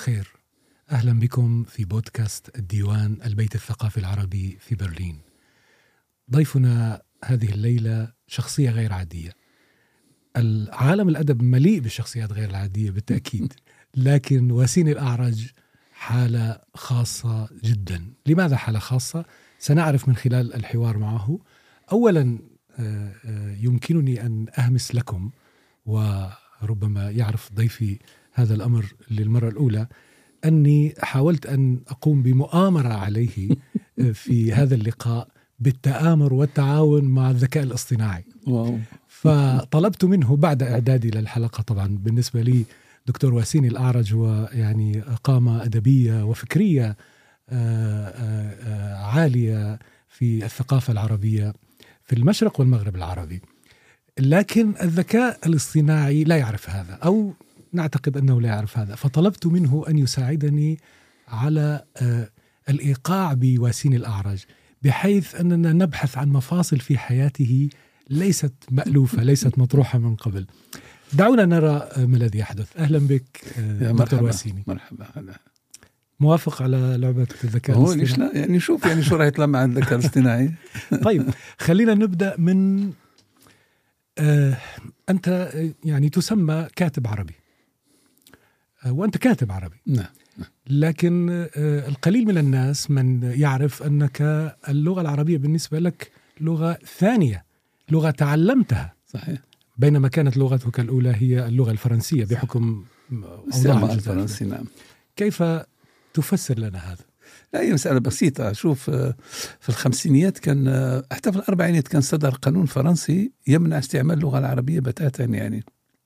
الخير، أهلا بكم في بودكاست الديوان البيت الثقافي العربي في برلين. ضيفنا هذه الليلة شخصية غير عادية. العالم الأدب مليء بالشخصيات غير العادية بالتأكيد، لكن واسين الأعرج حالة خاصة جدا. لماذا حالة خاصة؟ سنعرف من خلال الحوار معه. أولا يمكنني أن أهمس لكم، وربما يعرف ضيفي هذا الأمر للمرة الأولى، أني حاولت أن أقوم بمؤامرة عليه في هذا اللقاء بالتآمر والتعاون مع الذكاء الاصطناعي. فطلبت منه بعد إعدادي للحلقة، طبعا بالنسبة لي دكتور واسين الأعرج هو يعني قامة أدبية وفكرية عالية في الثقافة العربية في المشرق والمغرب العربي، لكن الذكاء الاصطناعي لا يعرف هذا، أو نعتقد أنه لا يعرف هذا. فطلبت منه أن يساعدني على الإيقاع بواسين الأعرج، بحيث أننا نبحث عن مفاصل في حياته ليست مألوفة، ليست مطروحة من قبل. دعونا نرى ما الذي يحدث. أهلا بك دكتور واسيني. مرحبا. موافق على لعبة الذكاء الاصطناعي؟ ليش لا؟ يعني شوف، يعني شو راح يطلع مع الذكاء الاصطناعي. طيب خلينا نبدأ من أنت يعني تسمى كاتب عربي، وأنت كاتب عربي. نعم. لكن القليل من الناس من يعرف أنك اللغة العربية بالنسبة لك لغة ثانية، لغة تعلمتها. صحيح. بينما كانت لغتك الأولى هي اللغة الفرنسية بحكم أوضاع الفرنسي. نعم. كيف تفسر لنا هذا؟ لا، هي مسألة بسيطة. شوف، في الخمسينيات كان، حتى في الأربعينيات كان صدر قانون فرنسي يمنع استعمال اللغة العربية بتاتا. يعني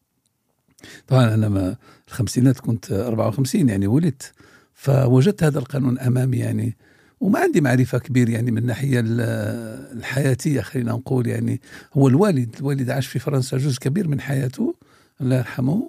طبعا أنا ما الخمسينات كنت 54 يعني ولدت، فوجدت هذا القانون أمامي يعني، وما عندي معرفة كبير يعني من الناحية الحياتية، خلينا نقول. يعني هو الوالد عاش في فرنسا جزء كبير من حياته الله يرحمه،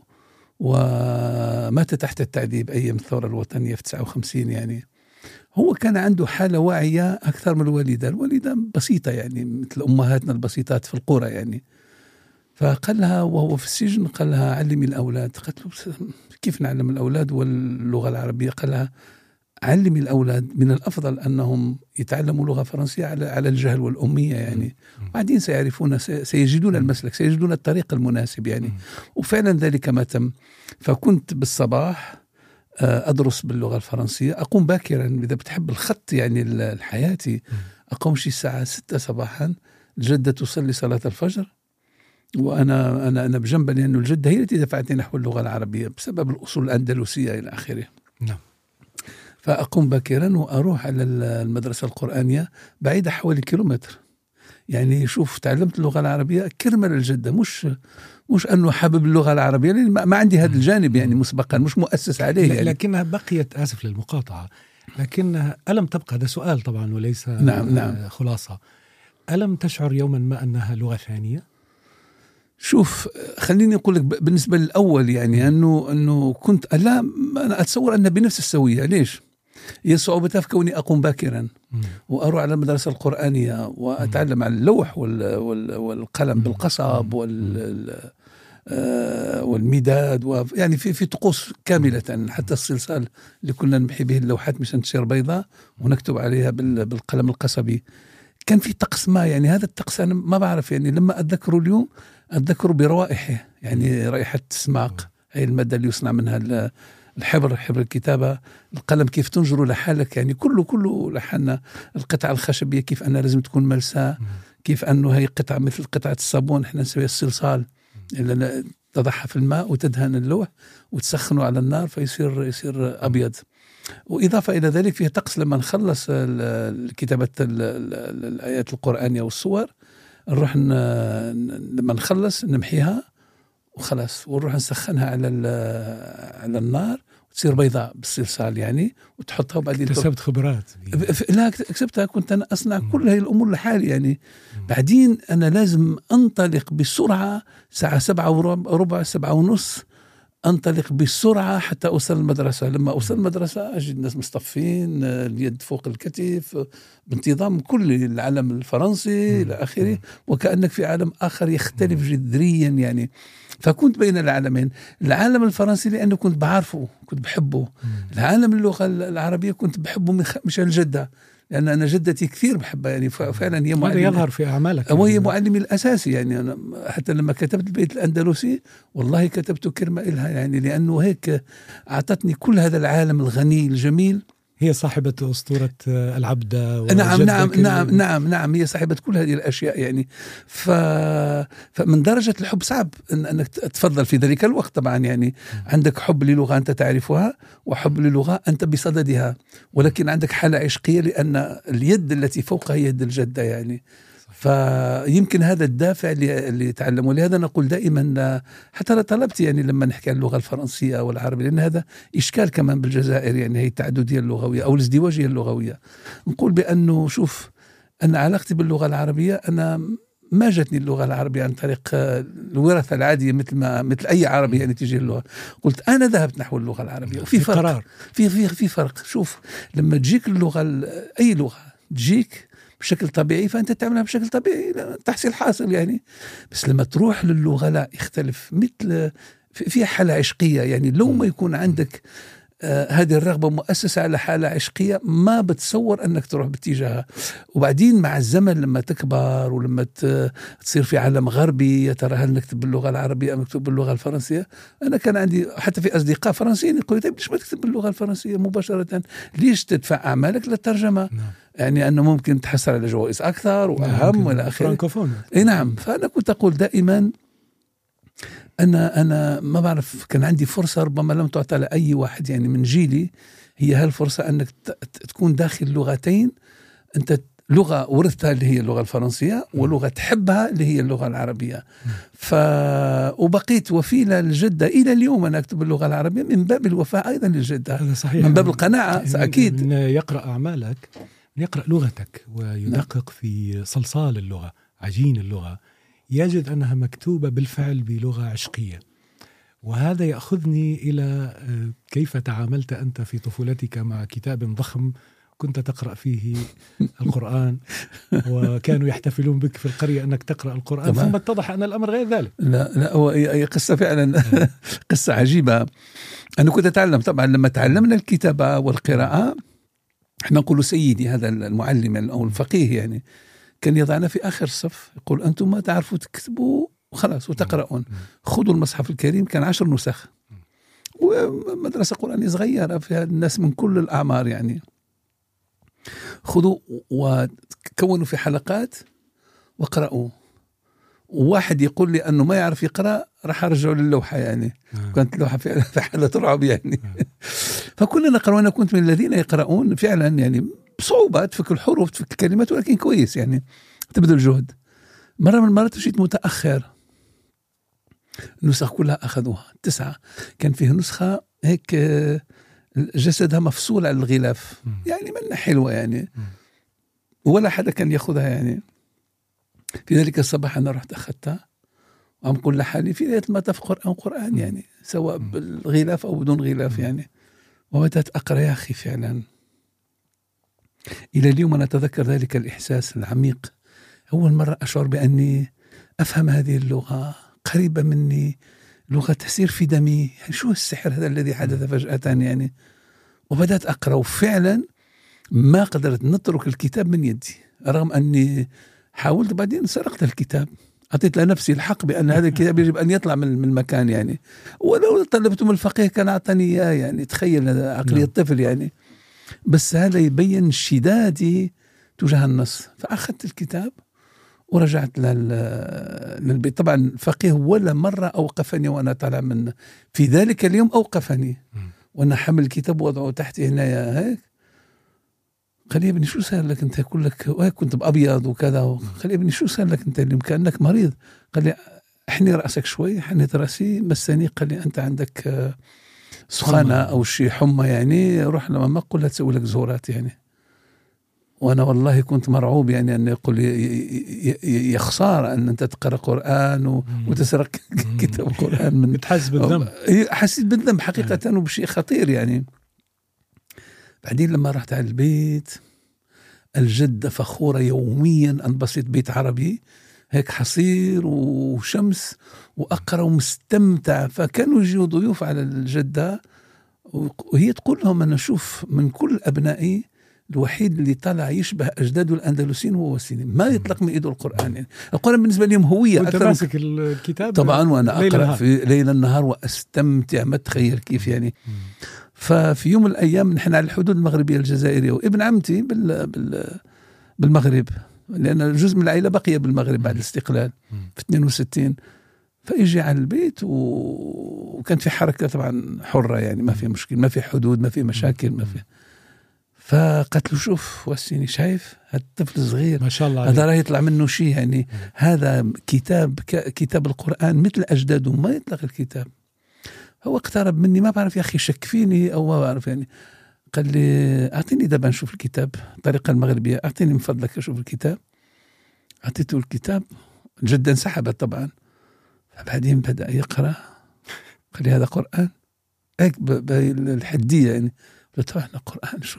ومات تحت التعذيب أيام الثورة الوطنية في 59. يعني هو كان عنده حالة واعية أكثر من الوالدة بسيطة يعني مثل أمهاتنا البسيطات في القرى يعني. فقال لها وهو في السجن، قال لها علمي الأولاد. قالت له كيف نعلم الأولاد واللغة العربية؟ قال لها علمي الأولاد، من الأفضل أنهم يتعلموا لغة فرنسية على الجهل والأمية يعني، بعدين سيعرفون، سيجدون المسلك، سيجدون الطريق المناسب يعني. وفعلا ذلك ما تم. فكنت بالصباح أدرس باللغة الفرنسية، أقوم باكرا إذا بتحب الخط يعني الحياتي، أقوم شي الساعة 6 صباحا، الجدة تصلي صلاة الفجر، وأنا بجنبها، لأنه الجدة هي التي دفعتني نحو اللغة العربية بسبب الأصول الأندلسية إلى آخره. نعم. فأقوم باكرا وأروح على المدرسة القرآنية بعيدة حوالي كيلومتر. يعني شوف، تعلمت اللغة العربية كرمال الجدة، مش أنه حابب اللغة العربية، لأن ما عندي هذا الجانب يعني مسبقا، مش مؤسس عليه يعني. لكنها بقيت، آسف للمقاطعة، لكنها ألم تبقى، هذا سؤال طبعا وليس نعم. خلاصة، ألم تشعر يوما ما أنها لغة ثانية؟ شوف، خليني أقول لك بالنسبة للأول يعني أنه كنت، لا، أنا أتصور أنها بنفس السوية. ليش؟ هي صعوبتها في كوني أقوم باكرا وأروح على المدرسة القرآنية وأتعلم على اللوح والقلم بالقصب والمداد، يعني في طقوس كاملة، حتى الصلصال اللي كنا نمحي به اللوحات مشان تصير بيضاء ونكتب عليها بالقلم القصبي. كان في طقس ما يعني، هذا الطقس أنا ما بعرف يعني، لما أتذكره اليوم أتذكره برائحه، يعني رائحة السماق، هي المادة اللي يصنع منها حبر الكتابة، القلم كيف تنجره لحالك يعني، كله لحالنا. القطعة الخشبية كيف أنها لازم تكون ملساء، كيف أنه هي قطعة مثل قطعة الصابون، إحنا نسويها الصلصال اللي تضعها في الماء وتدهن اللوح وتسخنه على النار فيصير أبيض. وإضافة إلى ذلك فيها طقس لما نخلص كتابة الآيات القرآنية والصور، نروح لما نخلص نمحيها وخلاص، ونروح نسخنها على النار وتصير بيضاء بالصلصال يعني، وتحطها وبعدين كسبت خبرات. لا، كسبتها، كنت أنا أصنع كل هاي الأمور لحالي يعني. بعدين أنا لازم أنطلق بسرعة، الساعة 7:15 7:30 أنطلق بسرعة حتى أوصل المدرسة. لما أوصل المدرسة أجد الناس مصطفين، اليد فوق الكتف، بانتظام كل العالم الفرنسي إلى آخره، وكأنك في عالم آخر يختلف جذريا يعني. فكنت بين العالمين، العالم الفرنسي لأنه كنت بعرفه كنت بحبه، العالم اللغة العربية كنت بحبه مشان جدة، لأن أنا جدتي كثير بحبها يعني، فعلا هي هذا يظهر في أعمالك وهي يعني معلمي الأساسي يعني. أنا حتى لما كتبت البيت الأندلسي والله كتبت كلمة إلها يعني، لأنه هيك أعطتني كل هذا العالم الغني الجميل. هي صاحبة أسطورة العبدة نعم هي صاحبة كل هذه الأشياء يعني. فمن درجة الحب صعب أنك تفضل في ذلك الوقت طبعا يعني. عندك حب للغة أنت تعرفها وحب للغة أنت بصددها، ولكن عندك حالة عشقية لأن اليد التي فوقها هي يد الجدة يعني. فيمكن هذا الدافع اللي تعلمه. ولهذا نقول دائما، حتى طلبت يعني لما نحكي عن اللغة الفرنسية والعربية، لأن هذا إشكال كمان بالجزائر يعني، هي التعددية اللغوية أو الازدواجية اللغوية. نقول بأنه شوف، أنا علاقتي باللغة العربية، أنا ما جتني اللغة العربية عن طريق الوراثة العادية مثل أي عربي يعني تجي اللغة. قلت أنا ذهبت نحو اللغة العربية، وفي فرق في فرق. شوف لما تجيك اللغة، أي لغة تجيك بشكل طبيعي فأنت تعملها بشكل طبيعي تحصيل حاصل يعني. بس لما تروح للغة لا، يختلف، مثل فيها حالة عشقية يعني. لو ما يكون عندك هذه الرغبة مؤسسة على حالة عشقية، ما بتصور أنك تروح باتجاهها. وبعدين مع الزمن لما تكبر ولما تصير في عالم غربي، يا ترى هل نكتب باللغة العربية أم نكتب باللغة الفرنسية؟ أنا كان عندي حتى في أصدقاء فرنسيين يقولوا طيب ليش ما تكتب باللغة الفرنسية مباشرة؟ ليش تدفع أعمالك للترجمة؟ يعني أنه ممكن تحصل على جوائز أكثر وأهم وإلى آخره. نعم. فأنا كنت أقول دائما أنا ما بعرف، كان عندي فرصة ربما لم تعطى لأي واحد يعني من جيلي، هي هالفرصة أنك تكون داخل لغتين. أنت لغة ورثتها اللي هي اللغة الفرنسية، ولغة تحبها اللي هي اللغة العربية. وبقيت وفيلة للجدة إلى اليوم. أنا أكتب اللغة العربية من باب الوفاء أيضا للجدة، هذا صحيح، من باب القناعة أكيد. من يقرأ أعمالك، من يقرأ لغتك ويدقق في صلصال اللغة، عجين اللغة، يجد أنها مكتوبة بالفعل بلغة عشقية. وهذا يأخذني إلى كيف تعاملت أنت في طفولتك مع كتاب ضخم كنت تقرأ فيه القرآن، وكانوا يحتفلون بك في القرية أنك تقرأ القرآن، ثم اتضح أن الأمر غير ذلك. لا هو قصة فعلا قصة عجيبة. أنا كنت أتعلم طبعا، لما تعلمنا الكتابة والقراءة، احنا نقول سيدي هذا المعلم أو الفقيه يعني، كان يضعنا في آخر الصف، يقول أنتم ما تعرفوا تكتبوا وخلاص وتقرؤون، خذوا المصحف الكريم، كان 10 نسخ، ومدرسة قرآنية صغيرة فيها الناس من كل الأعمار يعني. خذوا وكونوا في حلقات وقرأوا. وواحد يقول لي أنه ما يعرف يقرأ، راح أرجعوا للوحة يعني. كانت اللوحة في حالة رعب يعني. فكلنا نقرأ، وأنا كنت من الذين يقرؤون فعلا يعني بصعوبة، تفك الحروف تفك الكلمات، ولكن كويس يعني تبذل جهد. مرة من المرات جيت متأخر، النسخ كلها أخذوها 9. كان فيه نسخة هيك جسدها مفصول على الغلاف يعني، منها حلوة يعني، ولا حدا كان يأخذها يعني. في ذلك الصباح أنا رحت أخذتها وعم قل لحالي في ليلة ما تفقر أو قرآن يعني، سواء بالغلاف أو بدون غلاف يعني. وبدأت أقرأ يا أخي فعلا. إلى اليوم أنا أتذكر ذلك الإحساس العميق. أول مرة أشعر بأني أفهم هذه اللغة، قريبة مني، لغة تسير في دمي يعني. شو السحر هذا الذي حدث فجأة يعني؟ وبدأت أقرأ، وفعلا ما قدرت نترك الكتاب من يدي، رغم أني حاولت. بعدين سرقت الكتاب، أعطيت لنفسي الحق بأن هذا الكتاب يجب أن يطلع من المكان يعني. ولو طلبت من الفقيه كان أعطاني إياه يعني. تخيل عقلية الطفل يعني. بس هذا يبين شدادي تجاه النص. فأخذت الكتاب ورجعت للبيت. طبعا الفقيه ولا مرة أوقفني وأنا طالع من في ذلك اليوم، أوقفني وأنا حمل الكتاب وضعه تحتي هنا هيك. قال لي ابني شو صار لك انت؟ يقول لك كنت بأبيض وكذا. قال لي ابني شو صار لك انت اليوم؟ كأنك مريض. قال لي احني رأسك شوي. حنيت رأسي، مسني، قال لي انت عندك سخانة او شيء حمى يعني، روح لما ما قلت تسوي لك زورات يعني. وأنا والله كنت مرعوب يعني أن يقول يا خسارة أن أنت تقرأ قرآن وتسرق كتاب قرآن من بتحس بالذنب. حسيت بالذنب حقيقة وبشيء خطير يعني. بعدين لما رحت على البيت الجدة فخورة يوميا أن بسيط بيت عربي هيك حصير وشمس وأقرأ ومستمتع. فكانوا يجيوا ضيوف على الجدة وهي تقول لهم أنا أشوف من كل أبنائي الوحيد اللي طلع يشبه أجداده الأندلسيين هو وسيم، ما يطلق من إيده القرآن يعني. القرآن بالنسبة لهم هوية أكثر. ماسك الكتاب طبعا وأنا أقرأ في ليل النهار وأستمتع، ما تخيل كيف يعني. ففي يوم من الأيام نحن على الحدود المغربية الجزائرية، وابن عمتي بالمغرب، لأن جزء من العائلة بقي بالمغرب بعد الاستقلال في 62. فيجي على البيت وكان في حركة طبعا حرة يعني، ما في مشكلة، ما في حدود، ما في مشاكل، ما في. فقلت له شوف وسيني، شايف هذا الطفل الصغير ما شاء الله هذا راه يطلع منه شيء يعني. هذا كتاب القرآن مثل أجداده، ما يطلق الكتاب. هو اقترب مني، ما بعرف يا أخي شك فيني أو ما بعرف يعني. قال لي أعطيني دابا نشوف الكتاب الطريقة المغربية، أعطيني من فضلك أشوف الكتاب. أعطيته الكتاب، جدا انسحبت طبعا. فبعدين بدأ يقرأ، قال لي هذا قرآن هيك بالحدية يعني. قلت له احنا قرآن شو؟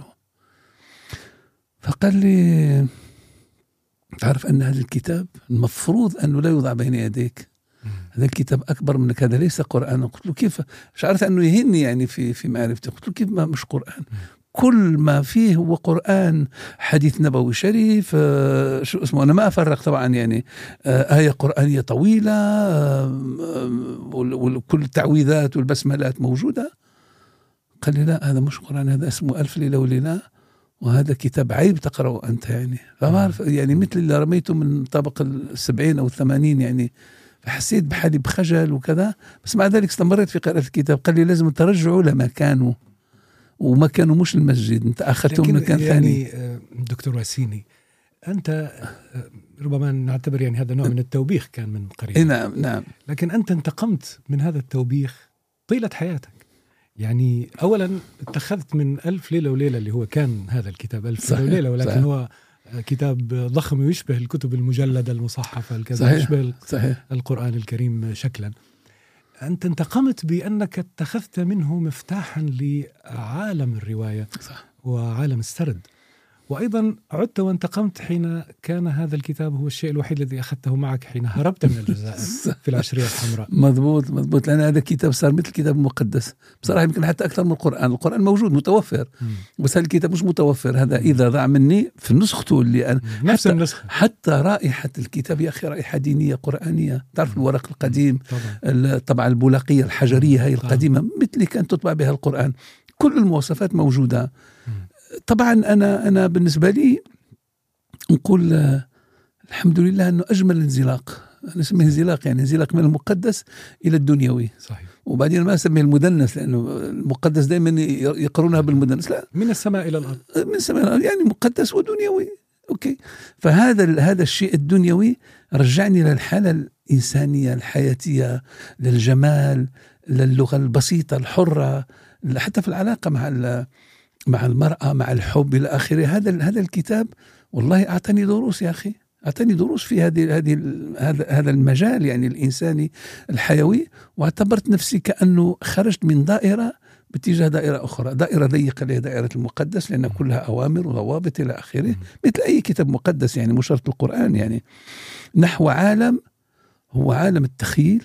فقال لي تعرف أن هذا الكتاب المفروض أنه لا يوضع بين يديك، هذا الكتاب أكبر منك، هذا ليس قرآن. قلت له كيف؟ شعرت أنه يهني يعني في معرفتي. قلت له كيف ما مش قرآن؟ كل ما فيه هو قرآن، حديث نبوي شريف، شو اسمه، أنا ما أفرق طبعا يعني، آية قرآنية طويلة، وكل التعويذات والبسملات موجودة. قال لي لا هذا مش قرآن، هذا اسمه ألف ليلة وليلة، وهذا كتاب عيب تقرأه أنت يعني. فما أعرف يعني، مثل اللي رميته من طابق 70 أو 80 يعني. فحسيت بحالي بخجل وكذا، بس مع ذلك استمريت في قراءة الكتاب. قال لي لازم ترجعوا لمكانه، ومكانه مش المسجد، انت اخذته من مكان ثاني. يعني دكتور وسيني، انت ربما نعتبر يعني هذا نوع من التوبيخ كان من قريب. نعم. لكن انت انتقمت من هذا التوبيخ طيلة حياتك. يعني اولا اتخذت من ألف ليلة وليلة اللي هو كان هذا الكتاب ألف ليلة وليلة، ولكن صحيح. هو كتاب ضخم ويشبه الكتب المجلدة المصحفة الكذا، يشبه القرآن الكريم شكلا. أنت انتقمت بأنك اتخذت منه مفتاحا لعالم الرواية صح. وعالم السرد. وأيضا عدت وانتقمت حين كان هذا الكتاب هو الشيء الوحيد الذي أخذته معك حين هربت من الجزائر في العشرية الحمراء. مضبوط، لأن هذا الكتاب صار مثل الكتاب المقدس بصراحة، يمكن حتى أكثر من القرآن موجود متوفر، بس هذا الكتاب مش متوفر. هذا إذا ضاع مني في نسخته اللي أنا نفس النسخة، حتى رائحة الكتاب يا أخي رائحة دينية قرآنية. تعرف الورق القديم، طبعا البولقية الحجرية هي القديمة مثل اللي كانت تطبع بها القرآن، كل المواصفات موجودة. طبعا أنا بالنسبة لي نقول الحمد لله أنه أجمل انزلاق، أنا أسميه انزلاق، يعني انزلاق من المقدس إلى الدنيوي. صحيح. وبعدين ما أسميه المدنس، لأنه المقدس دائما يقرونها بالمدنس، لا، من السماء إلى الأرض، من السماء إلى الأرض، يعني مقدس ودنيوي. أوكي. فهذا الشيء الدنيوي رجعني للحالة الإنسانية الحياتية، للجمال، للغة البسيطة الحرة، حتى في العلاقة مع المرأة، مع الحب إلى آخره. هذا الكتاب والله أعطاني دروس يا أخي، أعطاني دروس في هذا المجال يعني الإنساني الحيوي. واعتبرت نفسي كأنه خرجت من دائرة باتجاه دائرة أخرى، دائرة ضيقة اللي هي دائرة المقدس، لأن كلها أوامر وضوابط إلى آخره، مثل أي كتاب مقدس يعني، مش شرط القرآن يعني، نحو عالم هو عالم التخيل،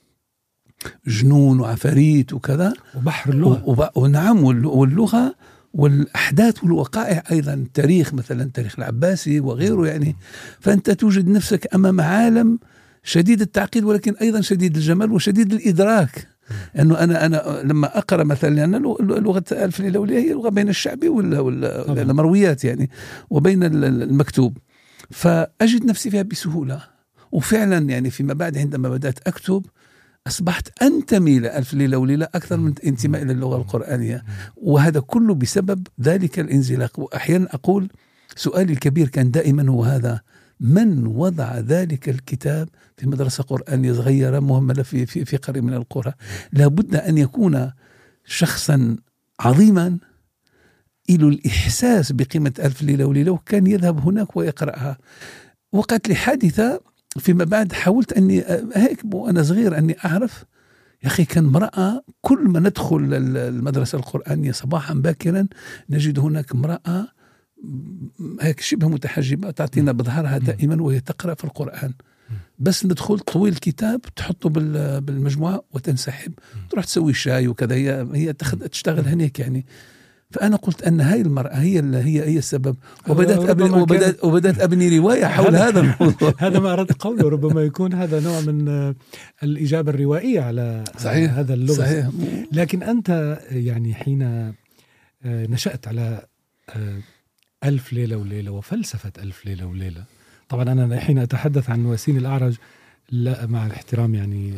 جنون وعفاريت وكذا، وبحر اللغة ونعم، واللغة والأحداث والوقائع أيضا، التاريخ مثلا تاريخ العباسي وغيره يعني. فأنت توجد نفسك أمام عالم شديد التعقيد، ولكن أيضا شديد الجمال وشديد الإدراك. أنه أنا لما أقرأ مثلا، لأن لغة ألف ليلة وليلة هي لغة بين الشعبي والمرويات يعني، وبين المكتوب، فأجد نفسي فيها بسهولة. وفعلا يعني فيما بعد عندما بدأت أكتب أصبحت أنتمي لألف ليلة وليلة أكثر من انتماء إلى اللغة القرآنية، وهذا كله بسبب ذلك الانزلاق. وأحيانا أقول سؤالي الكبير كان دائما هو هذا: من وضع ذلك الكتاب في مدرسة قرآنية صغيرة مهملة في قرية من القرى؟ لابد أن يكون شخصا عظيما له الإحساس بقيمة ألف ليلة وليلة، وكان يذهب هناك ويقرأها. وقعت لي حادثة فيما بعد، حاولت أني هيك وأنا صغير أني أعرف، يا أخي كان امرأة كل ما ندخل المدرسة القرآنية صباحا باكرا نجد هناك امرأة هيك شبه متحجبة تعطينا بظهرها دائما وهي تقرأ في القرآن، بس ندخل طويل الكتاب تحطه بالمجموعة وتنسحب تروح تسوي شاي وكذا، هي تشتغل هناك يعني. فأنا قلت أن هاي المرأة هي السبب، وبدأت أبني رواية حول هذا الموضوع. هذا ما أردت قوله، ربما يكون هذا نوع من الإجابة الروائية على صحيح. هذا اللغز. صحيح. لكن أنت يعني حين نشأت على ألف ليلة وليلة وفلسفة ألف ليلة وليلة، طبعا أنا حين أتحدث عن وسيم الأعرج، لا مع الاحترام يعني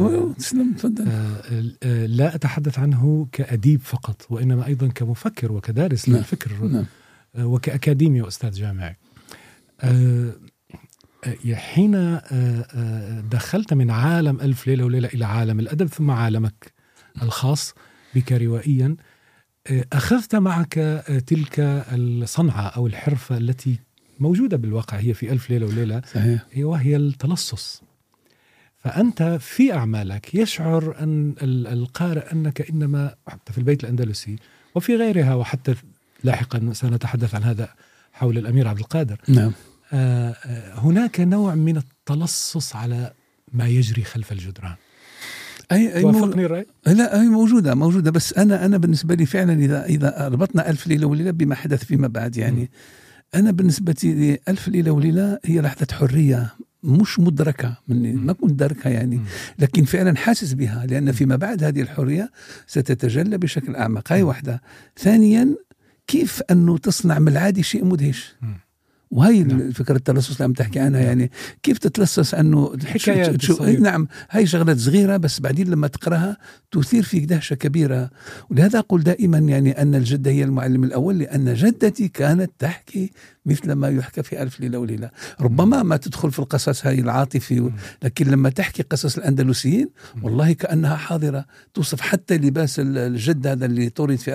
لا أتحدث عنه كأديب فقط، وإنما أيضا كمفكر وكدارس للفكر وكأكاديمي وأستاذ جامعي. حين دخلت من عالم ألف ليلة وليلة إلى عالم الأدب ثم عالمك الخاص بك روائيا، أخذت معك تلك الصنعة أو الحرفة التي موجودة بالواقع هي في ألف ليلة وليلة. صحيح. وهي التلصص. فأنت في أعمالك يشعر أن القارئ أنك إنما، حتى في البيت الأندلسي وفي غيرها، وحتى لاحقا سنتحدث عن هذا حول الأمير عبد القادر، نعم. هناك نوع من التلصص على ما يجري خلف الجدران. توافقني الرأي؟ لا، هي موجودة، بس أنا بالنسبة لي فعلا إذا ربطنا ألف ليلة وليلة بما حدث فيما بعد يعني، أنا بالنسبة لي ألف ليلة وليلة هي لحظة حرية مش مدركة مني، ما كنت دركها يعني، لكن فعلا حاسس بها، لأن فيما بعد هذه الحرية ستتجلى بشكل أعمق. هاي واحدة. ثانيا، كيف أنه تصنع من العادي شيء مدهش، وهي الفكرة التلصص اللي عم تحكي عنها يعني، كيف تتلصص أنه نعم هاي شغلات صغيرة بس بعدين لما تقرأها تثير فيك دهشة كبيرة. ولهذا أقول دائما يعني أن الجدة هي المعلم الأول، لأن جدتي كانت تحكي مثل ما يحكى في ألف ليلة وليلة. ربما ما تدخل في القصص هاي العاطفي، لكن لما تحكي قصص الأندلسيين والله كأنها حاضرة، توصف حتى لباس الجد هذا اللي طرد في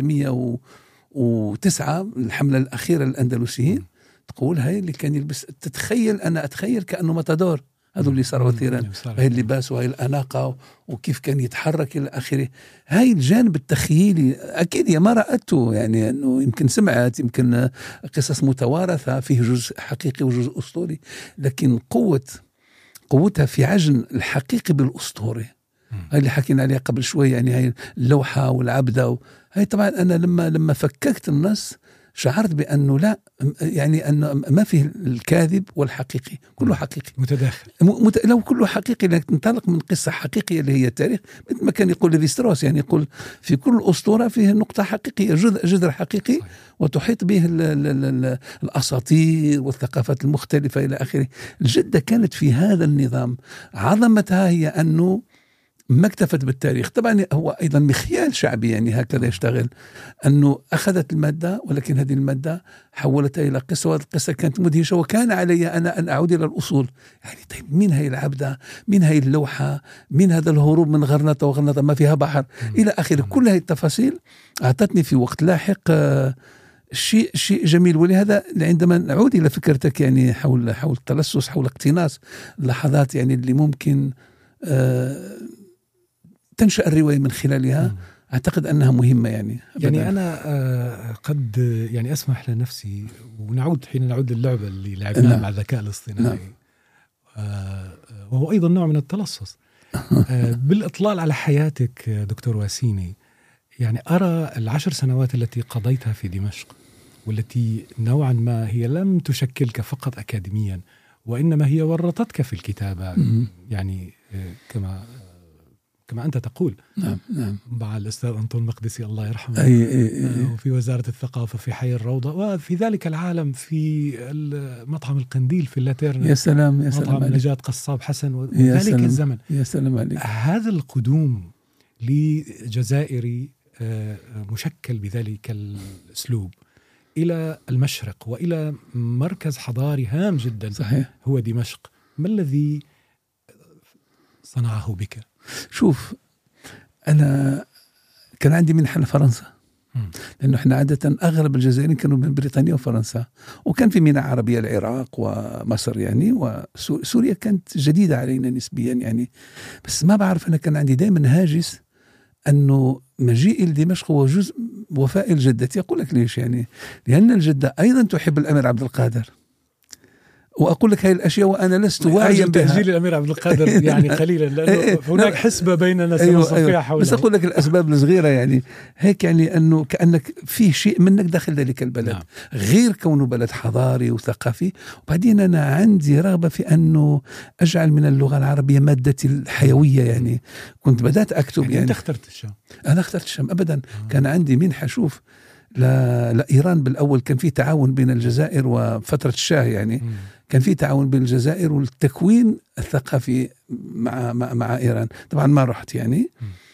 1609 الحملة الأخيرة للأندلسيين، تقول هاي اللي كان يلبس، أنا أتخيل كأنه متدور، هذا اللي صار وثيرا، هاي اللباس وهاي الأناقة وكيف كان يتحرك إلى آخره. هاي الجانب التخيلي أكيد يا ما رأته يعني، أنه يمكن سمعت، يمكن قصص متوارثة فيه جزء حقيقي وجزء أسطوري، لكن قوتها في عجن الحقيقي بالأسطوري. هاي اللي حكينا عليها قبل شوي يعني، هاي اللوحة والعبدة هاي طبعا أنا لما فككت النص شعرت بأنه لا، يعني أنه ما فيه الكاذب والحقيقي، كله حقيقي متداخل. لو كله حقيقي لأنك تنطلق من قصة حقيقية اللي هي التاريخ، مثل ما كان يقول ليفي ستروس يعني، يقول في كل أسطورة فيه نقطة حقيقية، جذر حقيقي، صحيح. وتحيط به الأساطير والثقافات المختلفة إلى آخره. الجدة كانت في هذا النظام. عظمتها هي أنه ما اكتفت بالتاريخ، طبعا هو أيضا مخيال شعبي يعني هكذا يشتغل، أنه أخذت المادة ولكن هذه المادة حولتها إلى قصة، والقصة كانت مدهشة، وكان علي أنا أن أعود إلى الأصول يعني. طيب مين هي العبدة، مين هي اللوحة، مين هذا الهروب من غرناطة وغرناطة ما فيها بحر إلى آخره. كل هذه التفاصيل أعطتني في وقت لاحق شيء جميل. ولهذا عندما نعود إلى فكرتك يعني حول التلصص، حول اقتناص اللحظات يعني اللي ممكن تنشأ الرواية من خلالها، أعتقد أنها مهمة يعني. يعني أنا قد يعني أسمح لنفسي، ونعود حين نعود للعبة اللي لعبناها مع الذكاء الاصطناعي، وهو أيضا نوع من التلصص. بالإطلال على حياتك دكتور واسيني، يعني أرى 10 سنوات التي قضيتها في دمشق، والتي نوعا ما هي لم تشكلك فقط أكاديميا، وإنما هي ورطتك في الكتابة يعني كما أنت تقول. نعم. مع الأستاذ أنطون المقدسي الله يرحمه، وفي وزارة الثقافة في حي الروضة، وفي ذلك العالم في مطعم القنديل في اللاتيرن. يا سلام مطعم نجاة قصاب حسن، وذلك الزمن. يا سلام عليك. هذا القدوم لجزائري مشكل بذلك الأسلوب إلى المشرق وإلى مركز حضاري هام جدا، صحيح. هو دمشق. ما الذي صنعه بك؟ شوف، أنا كان عندي منحة لفرنسا لأنه إحنا عادة أغلب الجزائريين كانوا من بريطانيا وفرنسا، وكان في ميناء عربية العراق ومصر يعني، وسوريا كانت جديدة علينا نسبيا يعني. بس ما بعرف، أنا كان عندي دائما هاجس أنه مجيئي لدمشق هو جزء وفاء الجدة. يقول لك ليش يعني؟ لأن الجدة أيضا تحب الأمير عبد القادر، وأقول لك هاي الأشياء وأنا لست واعيا بها. تأجيل الأمير عبد القادر يعني قليلا، لأنه هناك حسبة بيننا سنصفيها حولها. بس أقول لك الأسباب الصغيرة يعني هيك، يعني أنه كأنك فيه شيء منك داخل ذلك البلد. نعم. غير كونه بلد حضاري وثقافي. وبعدين أنا عندي رغبة في أنه أجعل من اللغة العربية مادتي الحيوية يعني. كنت بدأت أكتب يعني. أنت اخترت الشام؟ أنا اخترت الشام أبدا. كان عندي منحة، شوف، لإيران بالأول كان في تعاون بين الجزائر وفترة الشاه يعني. كان في تعاون بين الجزائر والتكوين الثقافي مع إيران. طبعا ما رحت يعني،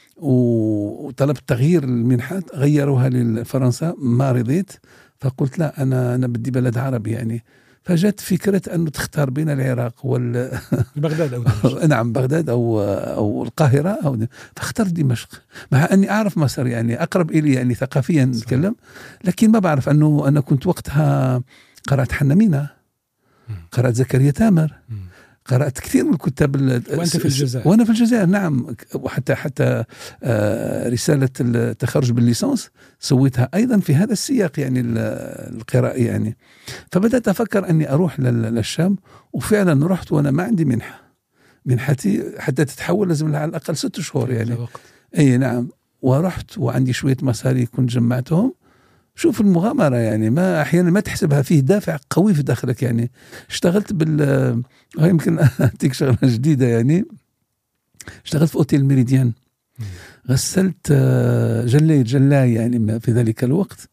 وطلبت تغيير المنحات، غيروها لفرنسا، ما رضيت. فقلت لا، أنا بدي بلد عربي يعني. فجت فكرة أنه تختار بين العراق بغداد أو دمشق. نعم، بغداد أو القاهرة فاخترت دمشق، مع أني أعرف مصر يعني أقرب إلي يعني ثقافيا نتكلم. لكن ما بعرف أنه أنا كنت وقتها قرأت حنمينة، قرأت زكريا تامر، قرأت كثير من الكتاب. وأنت في الجزائر؟ وأنا في الجزائر نعم. وحتى رسالة التخرج بالليسانس سويتها أيضا في هذا السياق يعني القراءة يعني. فبدأت أفكر أني أروح للشام، وفعلا رحت وأنا ما عندي منحتي حتى تتحول لازم لها على الأقل 6 شهور يعني. أي نعم. ورحت وعندي شوية مصاري كنت جمعتهم. شوف المغامرة يعني، ما أحيانا ما تحسبها، فيه دافع قوي في داخلك يعني. اشتغلت يمكن أعطيك شغلة جديدة يعني. اشتغلت في أوتيل ميريديان، غسلت جلاي يعني في ذلك الوقت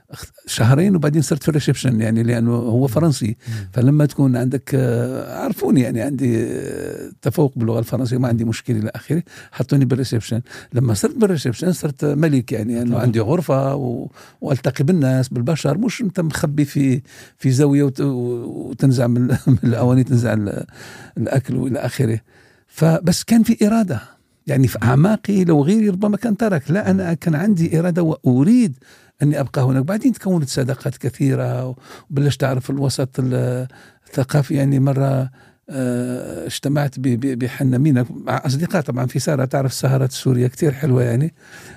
2 وبعدين صرت في الريسبشن يعني، لأنه هو فرنسي. فلما تكون عندك عرفوني يعني عندي تفوق باللغة الفرنسية وما عندي مشكلة إلى آخره، حطوني بالريسبشن. لما صرت بالريسبشن صرت ملك يعني، أنه عندي غرفة والتقي بالناس بالبشر، مش أنت مخبي في زاوية وتنزع من الأواني، تنزع الأكل وإلى آخره. فبس كان في إرادة يعني في أعماقي، لو غيري ربما كان ترك. لا، أنا كان عندي إرادة وأريد أني أبقى هناك. بعدين تكونت صداقات كثيرة وبلشت أعرف الوسط الثقافي يعني. مرة اجتمعت بحنمينة مع أصدقاء طبعا في سهرة، تعرف السهرات السورية كتير حلوة يعني.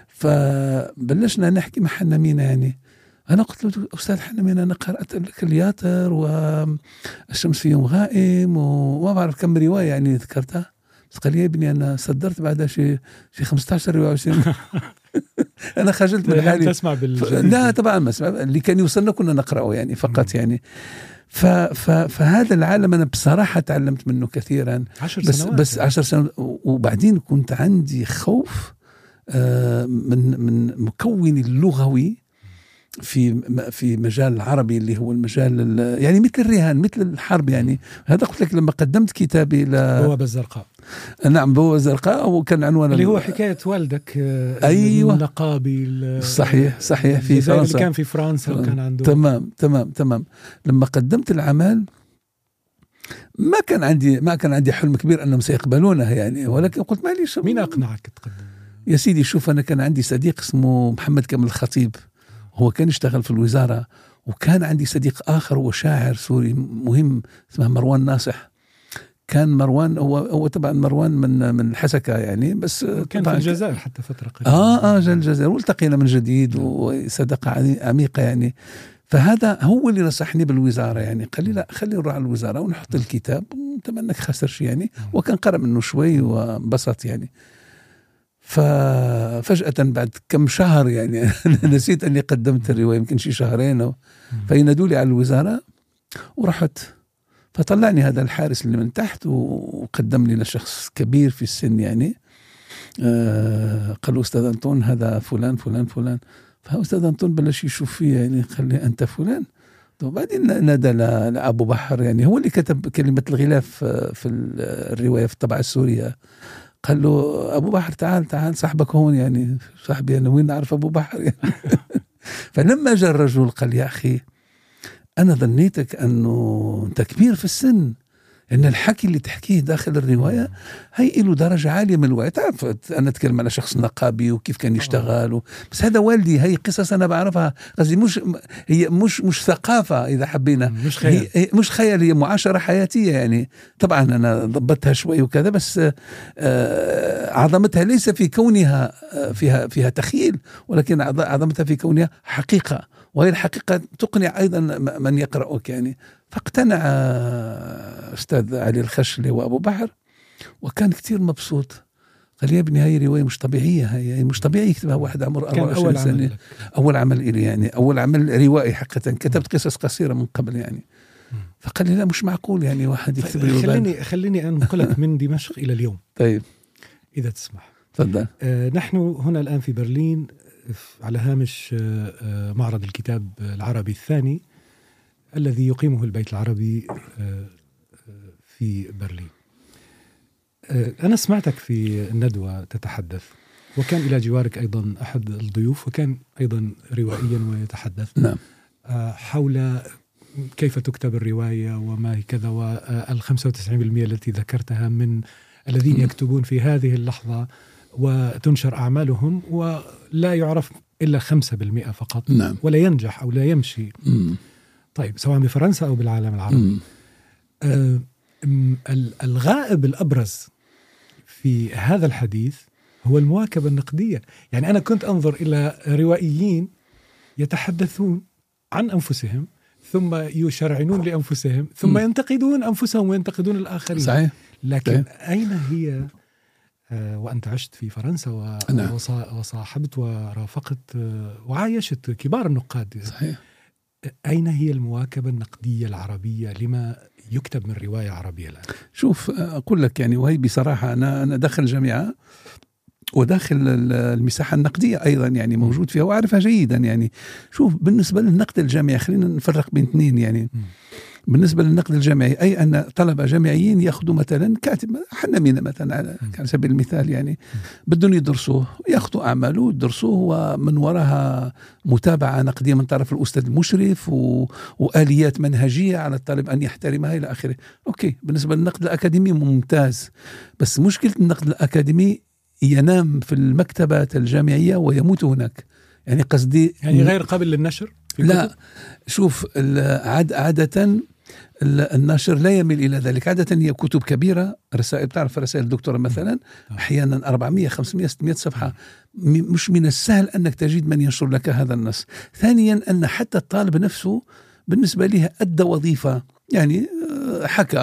فبلشنا نحكي مع حنمينة يعني. أنا قلت له أستاذ حنمينة، أنا قرأت لك الياتر والشمس في يوم غائم وما بعرف كم رواية يعني ذكرتها. قال لي يا ابني أنا صدرت بعدها شيء 15 رواية 20. أنا خجلت من حالي. تسمع لا طبعا ما اسمع، اللي كان يوصلنا كنا نقرأه يعني فقط يعني. فهذا العالم أنا بصراحة تعلمت منه كثيرا. 10 سنوات بس 10 سنوات. وبعدين كنت عندي خوف من مكوني اللغوي في مجال العربي اللي هو المجال يعني مثل الرهان، مثل الحرب يعني. هذا قلت لك لما قدمت كتابي بوابة الزرقاء. نعم، بوابة الزرقاء، وكان عنوان اللي هو حكاية والدك. أيوة، النقابي. صحيح في فرنسا، اللي كان في فرنسا وكان عنده. تمام. لما قدمت العمل ما كان عندي حلم كبير أنهم سيقبلونها يعني، ولكن قلت ما ليش. مين أقنعك تقدم؟ يا سيدي شوف، أنا كان عندي صديق اسمه محمد كامل الخطيب، هو كان يشتغل في الوزارة. وكان عندي صديق آخر هو شاعر سوري مهم اسمه مروان ناصح. كان مروان هو طبعا مروان من الحسكة يعني، بس كان في الجزائر حتى فترة قريبة. جاء الجزائر والتقينا من جديد وصداقة عميقة يعني. فهذا هو اللي نصحني بالوزارة يعني. قال لي لا، خلي نروح على الوزارة ونحط الكتاب، طبعا انك خسرش يعني. وكان قرأ منه شوي وانبسط يعني. ففجأة بعد كم شهر يعني نسيت أني قدمت الرواية، يمكن شي 2 فينادوا لي على الوزارة ورحت. فطلعني هذا الحارس اللي من تحت وقدمني لشخص كبير في السن يعني. قالوا أستاذ أنطون هذا فلان فلان فلان. فأستاذ أنطون بلش يشوف فيه يعني، قال لي أنت فلان. وبعدين نادى لأبو بحر يعني، هو اللي كتب كلمة الغلاف في الرواية في الطبعة السورية. قال له أبو بحر تعال صاحبك هون يعني. صاحبي أنا وين أعرف أبو بحر يعني. فلما جاء الرجل قال يا أخي أنا ظنيتك أنه أنت كبير في السن، إن الحكي اللي تحكيه داخل الرواية هي له درجة عالية من الوعي. تعرف أنا أتكلم على شخص نقابي وكيف كان يشتغل بس هذا والدي، هي قصص أنا بعرفها، قصدي هي مش ثقافة إذا حبينا، مش خيال. هي مش خيال، هي معاشرة حياتية يعني. طبعا أنا ضبطتها شوي وكذا، بس عظمتها ليس في كونها فيها تخيل، ولكن عظمتها في كونها حقيقة، وهي الحقيقة تقنع أيضا من يقرأك يعني. فاقتنع أستاذ علي الخشلي وأبو بحر وكان كتير مبسوط. قال يا ابني هاي رواية مش طبيعية، هي مش طبيعي يكتبها واحد عمره 24 سنة. أول عمل إلي يعني، أول عمل روائي حقيقة. كتبت قصص قصيرة من قبل يعني. فقال لي لا مش معقول يعني واحد يكتب رواية. خليني أنقلك من دمشق إلى اليوم. طيب إذا تسمح. تفضل. نحن هنا الآن في برلين على هامش معرض الكتاب العربي الثاني الذي يقيمه البيت العربي في برلين. أنا سمعتك في الندوة تتحدث، وكان إلى جوارك أيضا أحد الضيوف وكان أيضا روائيا ويتحدث نعم. حول كيف تكتب الرواية وما هي كذا، وال95% التي ذكرتها من الذين يكتبون في هذه اللحظة وتنشر أعمالهم ولا يعرف إلا 5% فقط. نعم. ولا ينجح أو لا يمشي. طيب سواء بفرنسا أو بالعالم العربي. الغائب الأبرز في هذا الحديث هو المواكبة النقدية. يعني أنا كنت أنظر إلى روائيين يتحدثون عن أنفسهم ثم يشرعنون لأنفسهم ثم ينتقدون أنفسهم وينتقدون الآخرين. صحيح. لكن أين هي وأنت عشت في فرنسا وصاحبت ورافقت وعايشت كبار النقاد. صحيح. أين هي المواكبة النقدية العربية لما يكتب من رواية عربية الآن؟ شوف أقول لك يعني، وهي بصراحة أنا داخل الجامعة وداخل المساحة النقدية أيضا يعني موجود فيها وأعرفها جيدا يعني. شوف بالنسبة للنقد الجامعي خلينا نفرق بين اثنين يعني. بالنسبة للنقد الجامعي أي أن طلبة جامعيين يأخذوا مثلا كاتب حنمينة مثلا على سبيل المثال يعني، بدهم يدرسوه يأخذوا أعماله ويدرسوه، ومن وراها متابعة نقدية من طرف الأستاذ المشرف وآليات منهجية على الطالب أن يحترمها إلى آخره. أوكي. بالنسبة للنقد الأكاديمي ممتاز، بس مشكلة النقد الأكاديمي ينام في المكتبات الجامعية ويموت هناك يعني. قصدي يعني غير قابل للنشر في لا كتب؟ شوف عادة الناشر لا يميل إلى ذلك. عادة هي كتب كبيرة، رسائل، تعرف رسائل الدكتورة مثلا أحيانا 400 500 600 صفحة. مش من السهل أنك تجد من ينشر لك هذا النص. ثانيا أن حتى الطالب نفسه بالنسبة له أدى وظيفة يعني، حكى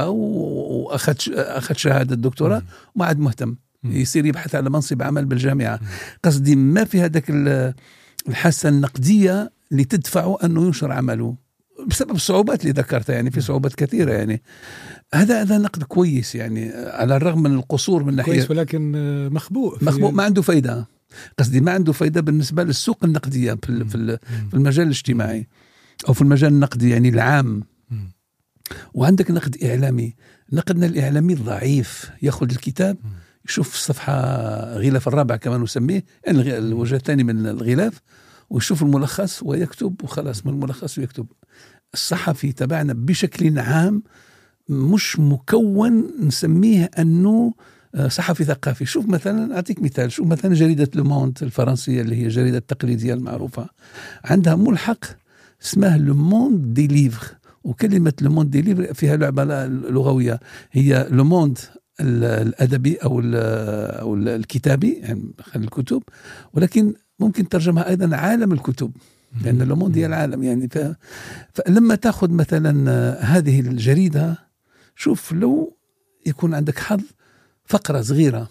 وأخذ شهادة الدكتورة وما عاد مهتم يصير يبحث على منصب عمل بالجامعة. قصدي ما في هذاك الحاسة النقدية اللي تدفعه أنه ينشر عمله بسبب الصعوبات اللي ذكرتها يعني. في صعوبات كثيرة يعني. هذا نقد كويس يعني على الرغم من القصور من ناحية كويس، ولكن مخبوء ما عنده فايدة. قصدي ما عنده فايدة بالنسبة للسوق النقدية في المجال الاجتماعي أو في المجال النقدي يعني العام. وعندك نقد إعلامي. نقدنا الإعلامي ضعيف، يأخذ الكتاب يشوف الصفحة غلاف الرابع كما نسميه يعني الوجه الثاني من الغلاف، ويشوف الملخص ويكتب وخلاص من الملخص ويكتب. الصحفي تبعنا بشكل عام مش مكون نسميه أنه صحفي ثقافي. شوف مثلا أعطيك مثال، شوف مثلا جريدة لوموند الفرنسية اللي هي جريدة التقليدية المعروفة، عندها ملحق اسمه لوموند دي ليفر. وكلمة لوموند دي ليفر فيها لعبة لغوية، هي لوموند الأدبي أو الكتابي يعني الكتب، ولكن ممكن ترجمها أيضا عالم الكتب لأن لوموند هي العالم يعني. فلما تأخذ مثلا هذه الجريدة، شوف لو يكون عندك حظ فقرة صغيرة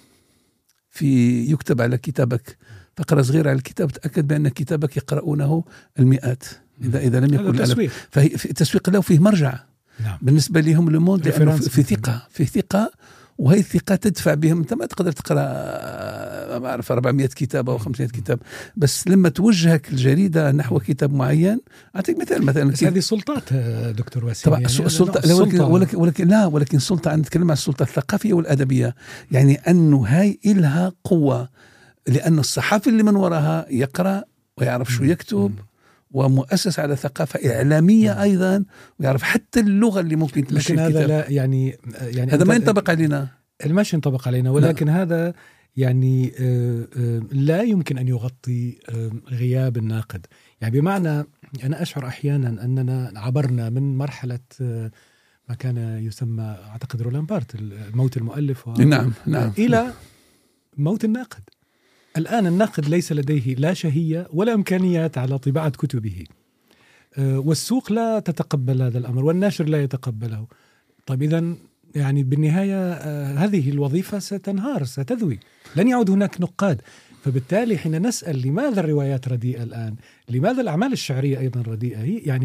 يكتب على كتابك، فقرة صغيرة على الكتاب، تأكد بأن كتابك يقرؤونه المئات إذا لم يكن تسويق. ففي التسويق له فيه مرجع. نعم. بالنسبة لهم لوموند لأنه في ثقة وهي الثقة تدفع بهم. أنت ما تقدر تقرأ ما أعرف 400 كتاب أو 500 كتاب، بس لما توجهك الجريدة نحو كتاب معين. أعطيك مثلا بس هذه سلطات دكتور وسيم طبعا يعني السلطة ولكن السلطة أنا نتكلم عن السلطة الثقافية والأدبية يعني، أنه هاي إلها قوة لأن الصحافي اللي من وراها يقرأ ويعرف شو يكتب ومؤسس على ثقافة إعلامية أيضا، ويعرف حتى اللغة اللي ممكن تمشي لكن الكتاب. هذا لا يعني هذا ما ينطبق علينا، المش ينطبق علينا، ولكن هذا يعني لا يمكن أن يغطي غياب الناقد. يعني بمعنى أنا أشعر أحيانا أننا عبرنا من مرحلة ما كان يسمى أعتقد رولان بارت موت المؤلف نعم. إلى موت الناقد. الآن الناقد ليس لديه لا شهية ولا إمكانيات على طباعة كتبه، والسوق لا تتقبل هذا الأمر والناشر لا يتقبله. طيب إذن يعني بالنهاية هذه الوظيفة ستنهار، ستذوي، لن يعود هناك نقاد. فبالتالي حين نسأل لماذا الروايات رديئة الآن، لماذا الأعمال الشعرية أيضا رديئة، هي يعني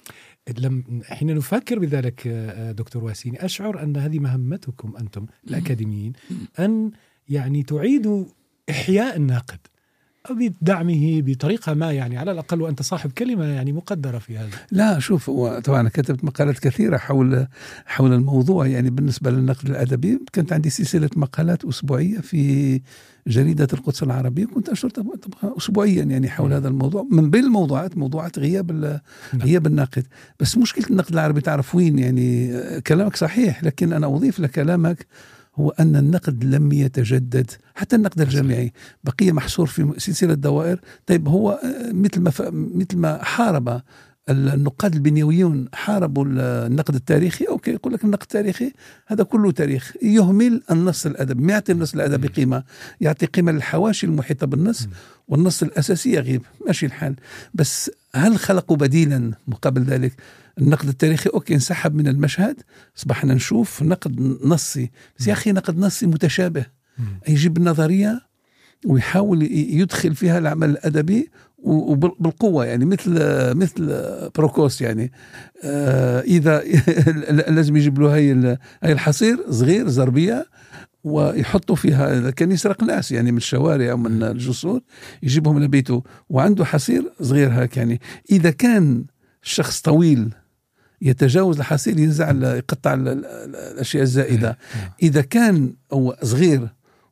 حين نفكر بذلك دكتور واسيني أشعر أن هذه مهمتكم أنتم الأكاديميين، أن يعني تعيدوا إحياء الناقد أو بدعمه بطريقة ما، يعني على الأقل وأنت صاحب كلمة يعني مقدرة في هذا. لا شوف، طبعا كتبت مقالات كثيرة حول الموضوع. يعني بالنسبة للنقد الأدبي كانت عندي سلسلة مقالات أسبوعية في جريدة القدس العربية، كنت أنشر أسبوعيا يعني حول هذا الموضوع. من بين الموضوعات موضوعات غياب الناقد. بس مشكلة النقد العربي تعرف وين؟ يعني كلامك صحيح، لكن أنا أضيف لكلامك هو أن النقد لم يتجدد. حتى النقد الجامعي بقي محصور في سلسلة دوائر. طيب هو مثل ما حارب النقاد البنيويون حاربوا النقد التاريخي. أوكي، يقول لك النقد التاريخي هذا كله تاريخ، يهمل النص الأدبي، ما يعطي النص الأدبي قيمة، يعطي قيمة للحواشي المحيطة بالنص، والنص الأساسي يغيب. ماشي الحال. بس هل خلقوا بديلا مقابل ذلك؟ النقد التاريخي أوكي انسحب من المشهد، أصبحنا نشوف نقد نصي. بس يا أخي نقد نصي متشابه، يجيب النظرية ويحاول يدخل فيها العمل الأدبي وبالقوة، يعني مثل بروكوس. يعني إذا لازم يجيب له هاي الحصير صغير زربية ويحطوا فيها، كان يسرق ناس يعني من الشوارع أو من الجسور، يجيبهم لبيته وعنده حصير صغير هاك. يعني إذا كان الشخص طويل يتجاوز الحصير ينزع يقطع الأشياء الزائدة. إذا كان هو صغير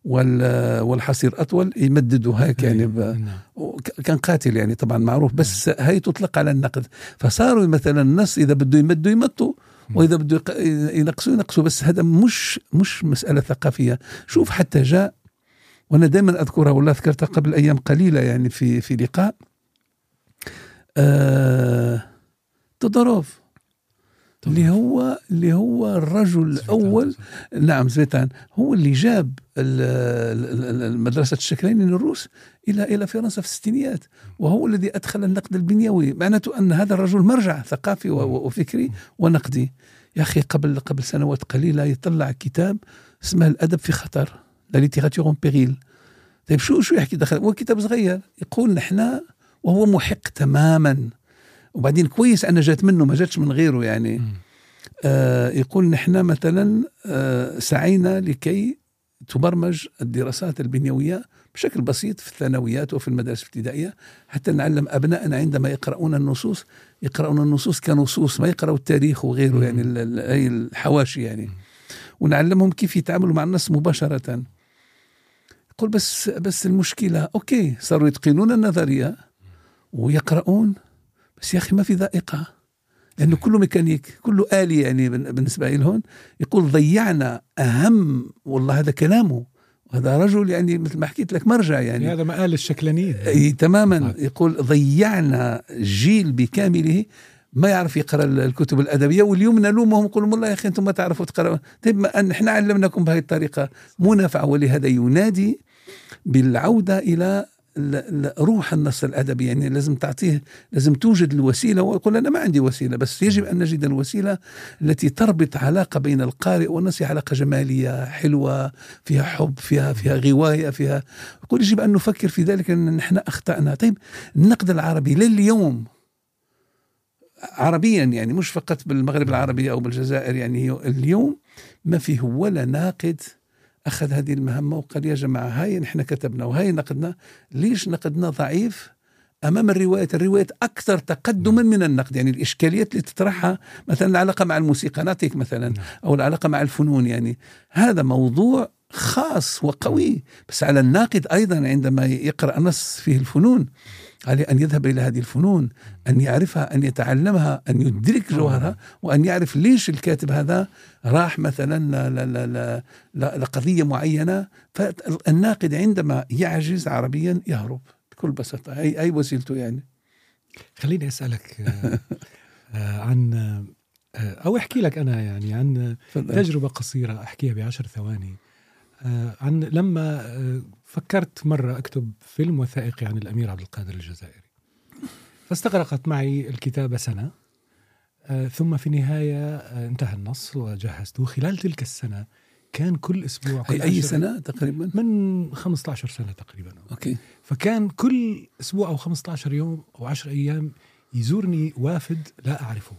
والحصير أطول يمدده هيك يعني كان قاتل يعني طبعا معروف. بس هاي تطلق على النقد. فصاروا مثلا النص إذا بده يمدوا يمطوا، وإذا بده ينقصوا. بس هذا مش مسألة ثقافية. شوف حتى جاء، وأنا دائما أذكرها والله ذكرتها قبل أيام قليلة يعني في لقاء، تودوروف اللي هو الرجل الأول. نعم، زفيتان هو اللي جاب المدرسة الشكلين الروس إلى فرنسا في الستينيات، وهو الذي أدخل النقد البنيوي. معناته أن هذا الرجل مرجع ثقافي وفكري ونقدي. يا أخي قبل سنوات قليلة يطلع كتاب اسمه الأدب في خطر، لا ليتيراتور اون بيريل. طيب شو يحكي دخل؟ هو كتاب صغير يقول نحن، وهو محق تماما. وبعدين كويس أنا جات منه ما جاتش من غيره يعني. يقول نحن مثلا سعينا لكي تبرمج الدراسات البنيوية بشكل بسيط في الثانويات وفي المدارس الابتدائية، حتى نعلم أبنائنا عندما يقرؤون النصوص كنصوص، ما يقرأوا التاريخ وغيره يعني هي الحواشي يعني، ونعلمهم كيف يتعاملوا مع النص مباشرة. يقول بس المشكلة أوكي صاروا يتقنون النظرية ويقرؤون، بس يا أخي ما في ذائقة، لأنه كله ميكانيك، كله آلي يعني بالنسبة لهم. يقول ضيعنا أهم، والله هذا كلامه، وهذا رجل يعني مثل ما حكيت لك مرجع يعني هذا مقال الشكلانين تماما. يقول ضيعنا جيل بكامله ما يعرف يقرأ الكتب الأدبية، واليوم نلومهم نقول والله يا أخي أنتم ما تعرفوا تقرأوا. طيب نحن علمناكم بهذه الطريقة منافعة. ولهذا ينادي بالعودة إلى روح النص الأدبي. يعني لازم تعطيه، لازم توجد الوسيلة. ويقول أنا ما عندي وسيلة، بس يجب أن نجد الوسيلة التي تربط علاقة بين القارئ والنص، علاقة جمالية حلوة فيها حب، فيها غواية، فيها. يقول يجب أن نفكر في ذلك أن نحن أخطأنا. طيب النقد العربي لليوم عربيا يعني مش فقط بالمغرب العربي أو بالجزائر، يعني اليوم ما فيه ولا ناقد أخذ هذه المهمة وقال يا جماعة هاي نحن كتبنا وهاي نقدنا. ليش نقدنا ضعيف أمام الروايات أكثر تقدما من النقد؟ يعني الإشكاليات اللي تطرحها مثلا العلاقة مع الموسيقى نعطيك مثلا، أو العلاقة مع الفنون، يعني هذا موضوع خاص وقوي. بس على الناقد أيضا عندما يقرأ نص فيه الفنون عليه أن يذهب إلى هذه الفنون، أن يعرفها، أن يتعلمها، أن يدرك جوهرها، وأن يعرف ليش الكاتب هذا راح مثلا لقضية معينة. فالناقد عندما يعجز عربيا يهرب بكل بساطة، أي وسيلته يعني. خليني أسألك عن أو أحكي لك أنا يعني عن تجربة قصيرة أحكيها ب10 ثواني، عن لما فكرت مرة أكتب فيلم وثائقي عن الأمير عبد القادر الجزائري، فاستغرقت معي الكتابة سنة، ثم في النهاية انتهى النص وجهزته. خلال تلك السنة كان كل أسبوع أي سنة تقريبا؟ من 15 سنة تقريبا. أوكي. فكان كل أسبوع أو 15 يوم أو 10 أيام يزورني وافد لا أعرفه،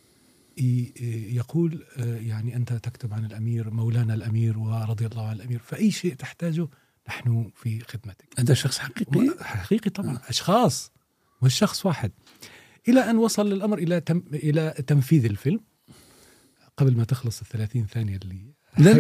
يقول يعني أنت تكتب عن الأمير، مولانا الأمير ورضي الله عن الأمير، فأي شيء تحتاجه نحن في خدمتك. أنت شخص حقيقي؟ حقيقي طبعا، أشخاص مش شخص واحد. إلى أن وصل الأمر إلى تنفيذ الفيلم قبل ما تخلص 30 ثانية اللي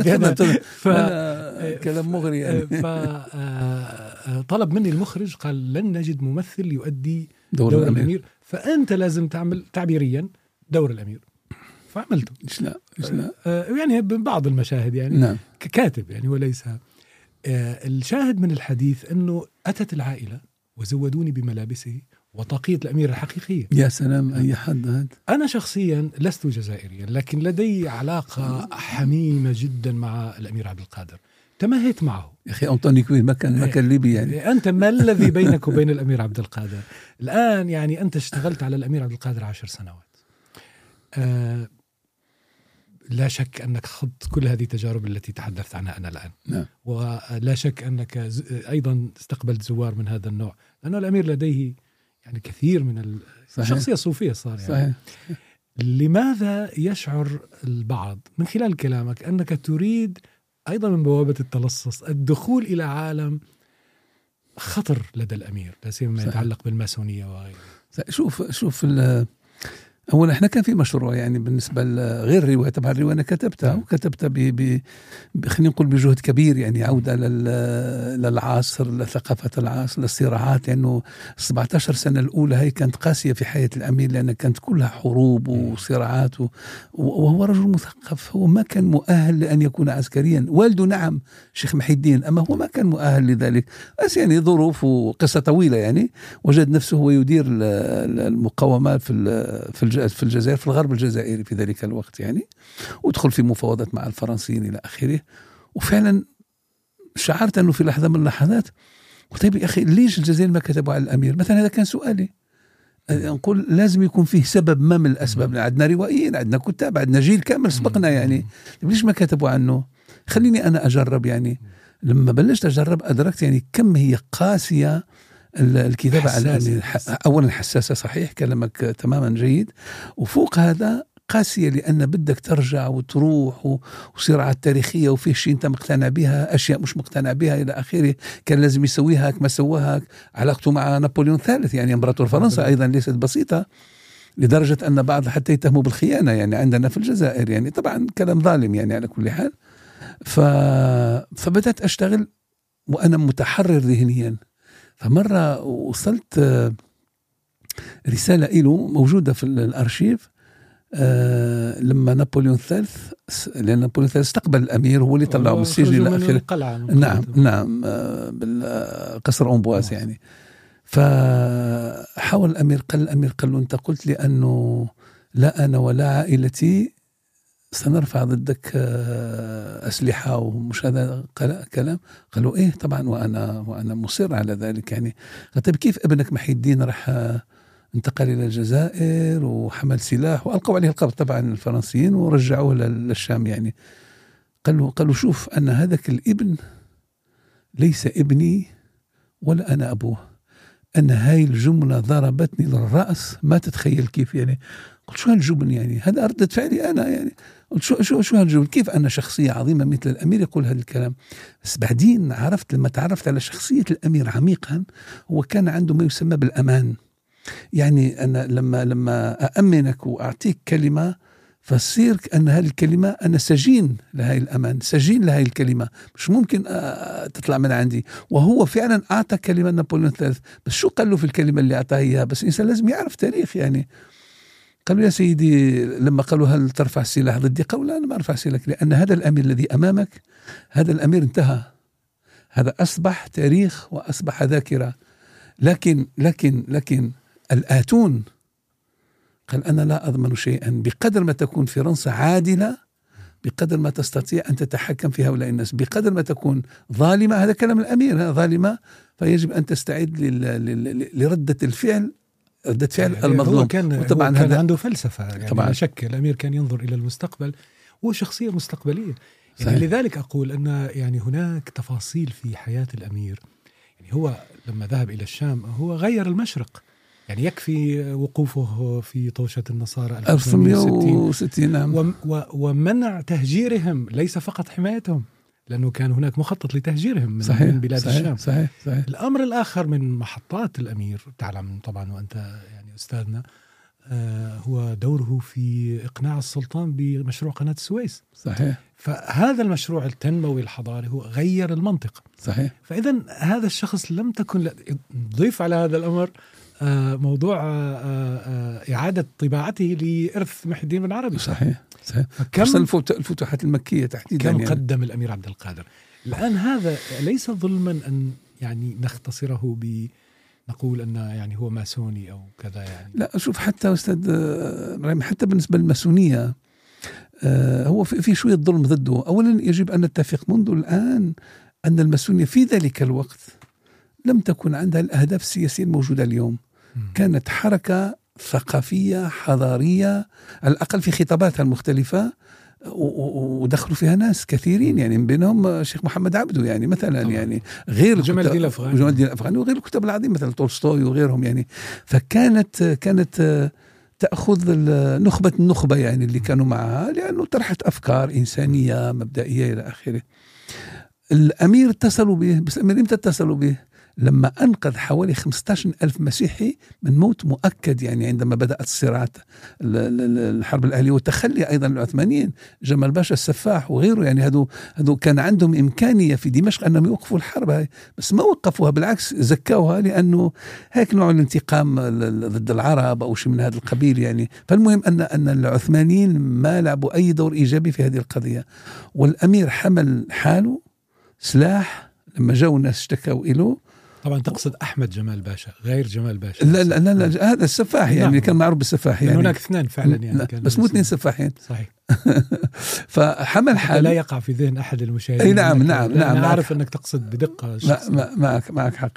كلام مغري يعني. فطلب مني المخرج، قال لن نجد ممثل يؤدي دور الأمير، فأنت لازم تعمل تعبيريا دور الأمير. فعملته. إيش لا يعني بعض المشاهد يعني. نعم. ككاتب يعني وليس. الشاهد من الحديث أنه أتت العائلة وزودوني بملابسه وطاقية الأمير الحقيقية. يا سلام، أي حد هذا. أنا شخصيا لست جزائريا، لكن لدي علاقة حميمة جدا مع الأمير عبد القادر، تماهيت معه. يا أخي أنطوني كوين ما كان ليبي يعني. أنت ما الذي بينك وبين الأمير عبد القادر الآن؟ يعني أنت اشتغلت على الأمير عبد القادر 10 سنوات. لا شك أنك خضت كل هذه التجارب التي تحدثت عنها أنا الآن. نعم. ولا شك أنك أيضا استقبلت زوار من هذا النوع، لأنه الأمير لديه يعني كثير من الشخصية الصوفية صار يعني. صحيح. لماذا يشعر البعض من خلال كلامك أنك تريد أيضا من بوابة التلصص الدخول إلى عالم خطر لدى الأمير، لا سيما ما يتعلق بالماسونية وغيره؟ شوف أولا احنا كان في مشروع يعني بالنسبة غير الرواية. طبعا الرواية أنا كتبتها وكتبتها خلينا نقول بجهد كبير، يعني عودة للعصر، لثقافة العصر، للصراعات، لأنه 17 سنة الأولى هي كانت قاسية في حياة الأمير، لأنها كانت كلها حروب وصراعات، وهو رجل مثقف، هو ما كان مؤهل لأن يكون عسكريا. والده نعم شيخ محي الدين، أما هو ما كان مؤهل لذلك، بس يعني ظروف وقصة طويلة يعني. وجد نفسه هو يدير المقاومات في الجزائر، في الغرب الجزائري في ذلك الوقت يعني، ودخل في مفاوضات مع الفرنسيين إلى آخره. وفعلا شعرت أنه في لحظة من اللحظات طيب يا أخي ليش الجزائر ما كتبوا على الأمير مثلا؟ هذا كان سؤالي. نقول لازم يكون فيه سبب ما من الأسباب. عندنا روائيين، عندنا كتاب، عندنا جيل كامل سبقنا يعني، ليش ما كتبوا عنه؟ خليني أنا أجرب يعني. لما بلشت أجرب أدركت يعني كم هي قاسية الكتابة على الأمير. أولا حساسة، صحيح كلامك تماما جيد، وفوق هذا قاسية، لأن بدك ترجع وتروح وصراعات تاريخية، وفيه شيء أنت مقتنع بها، أشياء مش مقتنع بها إلى آخره. كان لازم يسويها كما سواها. علاقته مع نابليون الثالث يعني إمبراطور فرنسا أيضا ليست بسيطة، لدرجة أن بعض حتى يتهموا بالخيانة يعني عندنا في الجزائر يعني. طبعا كلام ظالم يعني على كل حال. فبدأت أشتغل وأنا متحرر ذهنيا. فمرة وصلت رسالة إله موجودة في الأرشيف، لما نابليون الثالث، لأن نابليون الثالث استقبل الأمير، هو اللي طلعه من السجن إلى آخره. نعم بالقصر أمبواس يعني. فحاول الأمير، قال له أنت قلت لي أنه لا أنا ولا عائلتي سنرفع ضدك أسلحة ومش هذا كلام. قالوا إيه طبعا، وأنا مصر على ذلك يعني. طيب كيف ابنك محي الدين راح انتقل إلى الجزائر وحمل سلاح، وألقوا عليه القبض طبعا الفرنسيين ورجعوه للشام يعني. قالوا شوف، أن هذاك الابن ليس ابني ولا أنا أبوه. أن هاي الجملة ضربتني للرأس، ما تتخيل كيف يعني. قلت شو هالجبن يعني؟ هذا ردة فعلي أنا يعني. قلت شو هالجبن؟ كيف أنا شخصية عظيمة مثل الأمير يقول هذا الكلام؟ بس بعدين عرفت، لما تعرفت على شخصية الأمير عميقا، هو كان عنده ما يسمى بالأمان. يعني أنا لما أأمنك وأعطيك كلمة، فتصير أن هذه الكلمة أنا سجين لهذه الأمان، سجين لهذه الكلمة، مش ممكن تطلع من عندي. وهو فعلا أعطى كلمة نابليون الثالث، بس شو قال له في الكلمة اللي أعطاها إياها؟ بس الإنسان لازم يعرف تاريخ يعني. قالوا يا سيدي لما قالوا هل ترفع السلاح ضدي؟ قالوا لا، أنا ما أرفع سلاح، لأن هذا الأمير الذي أمامك، هذا الأمير انتهى، هذا أصبح تاريخ وأصبح ذاكرة. لكن الآتون قال أنا لا أضمن شيئا. بقدر ما تكون فرنسا عادلة، بقدر ما تستطيع أن تتحكم في هؤلاء الناس. بقدر ما تكون ظالمة، هذا كلام الأمير، ظالمة، فيجب أن تستعد لردة الفعل، ردة فعل المظلوم. طبعا كان عنده فلسفة يعني طبعا. لا شك الأمير كان ينظر إلى المستقبل، وشخصية مستقبلية يعني. لذلك أقول أن يعني هناك تفاصيل في حياة الأمير. يعني هو لما ذهب إلى الشام هو غير المشرق، يعني يكفي وقوفه في طوشة النصارى 1860 نعم. ومنع تهجيرهم، ليس فقط حمايتهم، لأنه كان هناك مخطط لتهجيرهم من بلاد الشام. صحيح. الأمر الآخر من محطات الأمير، تعلم طبعا وأنت يعني أستاذنا، هو دوره في إقناع السلطان بمشروع قناة السويس. صحيح. فهذا المشروع التنموي الحضاري هو غير المنطق. صحيح. فإذا هذا الشخص لم تكن ضيف على هذا الأمر موضوع إعادة طباعته لإرث محي الدين بن عربي. صحيح. كم الفتوحات المكية تحديدا كم يعني قدم الأمير عبد القادر. الآن هذا ليس ظلما أن يعني نختصره نقول أن يعني هو ماسوني أو كذا يعني. لا شوف، حتى أستاذ إبراهيم، حتى بالنسبة للماسونية هو في شوية ظلم ضده. أولا يجب أن نتفق منذ الآن أن الماسونية في ذلك الوقت لم تكن عندها الأهداف السياسية الموجودة اليوم. كانت حركة ثقافية حضارية على الأقل في خطاباتها المختلفة، ودخلوا فيها ناس كثيرين يعني، من بينهم شيخ محمد عبده يعني مثلا طبعا. يعني غير جمال الدين الأفغاني وغير الكتاب العظيم مثل تولستوي وغيرهم يعني. فكانت تأخذ نخبة النخبة يعني اللي كانوا معها، لأنه طرحت أفكار إنسانية مبدئية إلى آخره. الأمير اتصلوا به، بس الأمير إمتى اتصلوا به؟ لما أنقذ حوالي 15,000 مسيحي من موت مؤكد يعني، عندما بدأت الصراعات الحرب الأهلية والتخلي أيضا العثمانيين، جمال باشا السفاح وغيره يعني. هذو كان عندهم إمكانية في دمشق أنهم يوقفوا الحرب هاي، بس ما وقفوها، بالعكس زكوها، لأنه هيك نوع الانتقام ضد العرب أو شيء من هذا القبيل يعني. فالمهم أن العثمانيين ما لعبوا أي دور إيجابي في هذه القضية. والأمير حمل حاله سلاح لما جاءوا الناس اشتكوا إله. طبعا تقصد أحمد جمال باشا غير جمال باشا؟ لا هذا السفاح يعني. نعم. كان معروف بالسفاح يعني. هناك اثنين فعلا يعني، بس مو اثنين سفاحين. صحيح. فحمل حاله لا يقع في ذهن أحد المشاهدين. نعم أنا أعرف أنك تقصد بدقة. معك حق.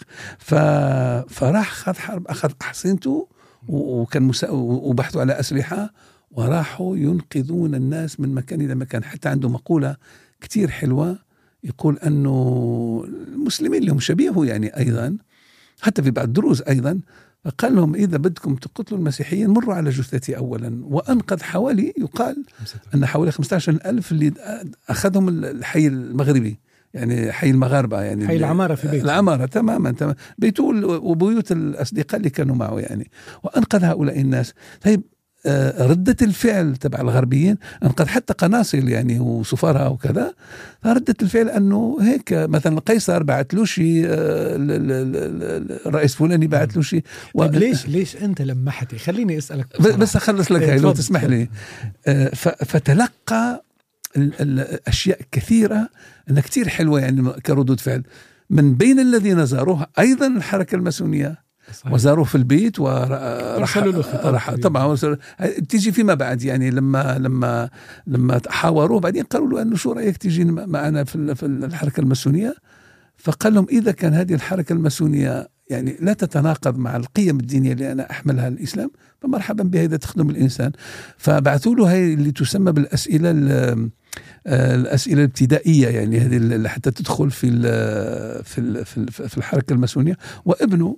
فراح خذ حرب، أخذ أحصنته وكان وبحثوا على أسلحة، وراحوا ينقذون الناس من مكان إلى مكان. حتى عنده مقولة كتير حلوة يقول أنه المسلمين لهم شبيهه يعني أيضا، حتى في بعض الدروز أيضا. فقال لهم إذا بدكم تقتلوا المسيحيين مروا على جثتي أولا. وأنقذ حوالي، يقال أن حوالي 15,000 اللي أخذهم الحي المغربي يعني، حي المغاربة يعني، حي العمارة في بيته. العمارة تماما بيته وبيوت الأصدقاء اللي كانوا معه يعني. وأنقذ هؤلاء الناس. طيب ردة الفعل تبع الغربيين، أنقذ حتى قناصل يعني وسفراء وكذا. ردة الفعل أنه هيك مثلا قيصر بعت له شيء، الرئيس فلاني بعت له شيء. طيب ليش أنت لمحتي؟ خليني أسألك بس أخلص لك هاي لو تسمح لي. فتلقى الأشياء كثيرة أنها كتير حلوة يعني كردود فعل. من بين الذين زاروها أيضا الحركة الماسونية، وزاروه في البيت وراح طبعا تيجي فيما بعد يعني. لما حاوروه بعدين قالوا له أنه شو رأيك تيجي معنا في الحركة الماسونية؟ فقال لهم إذا كان هذه الحركة الماسونية يعني لا تتناقض مع القيم الدينية اللي أنا أحملها الإسلام، فمرحبا بها إذا تخدم الإنسان. فبعثوا له هاي اللي تسمى بالأسئلة الأسئلة الابتدائية يعني، هذه اللي حتى تدخل في الحركة الماسونية. وابنه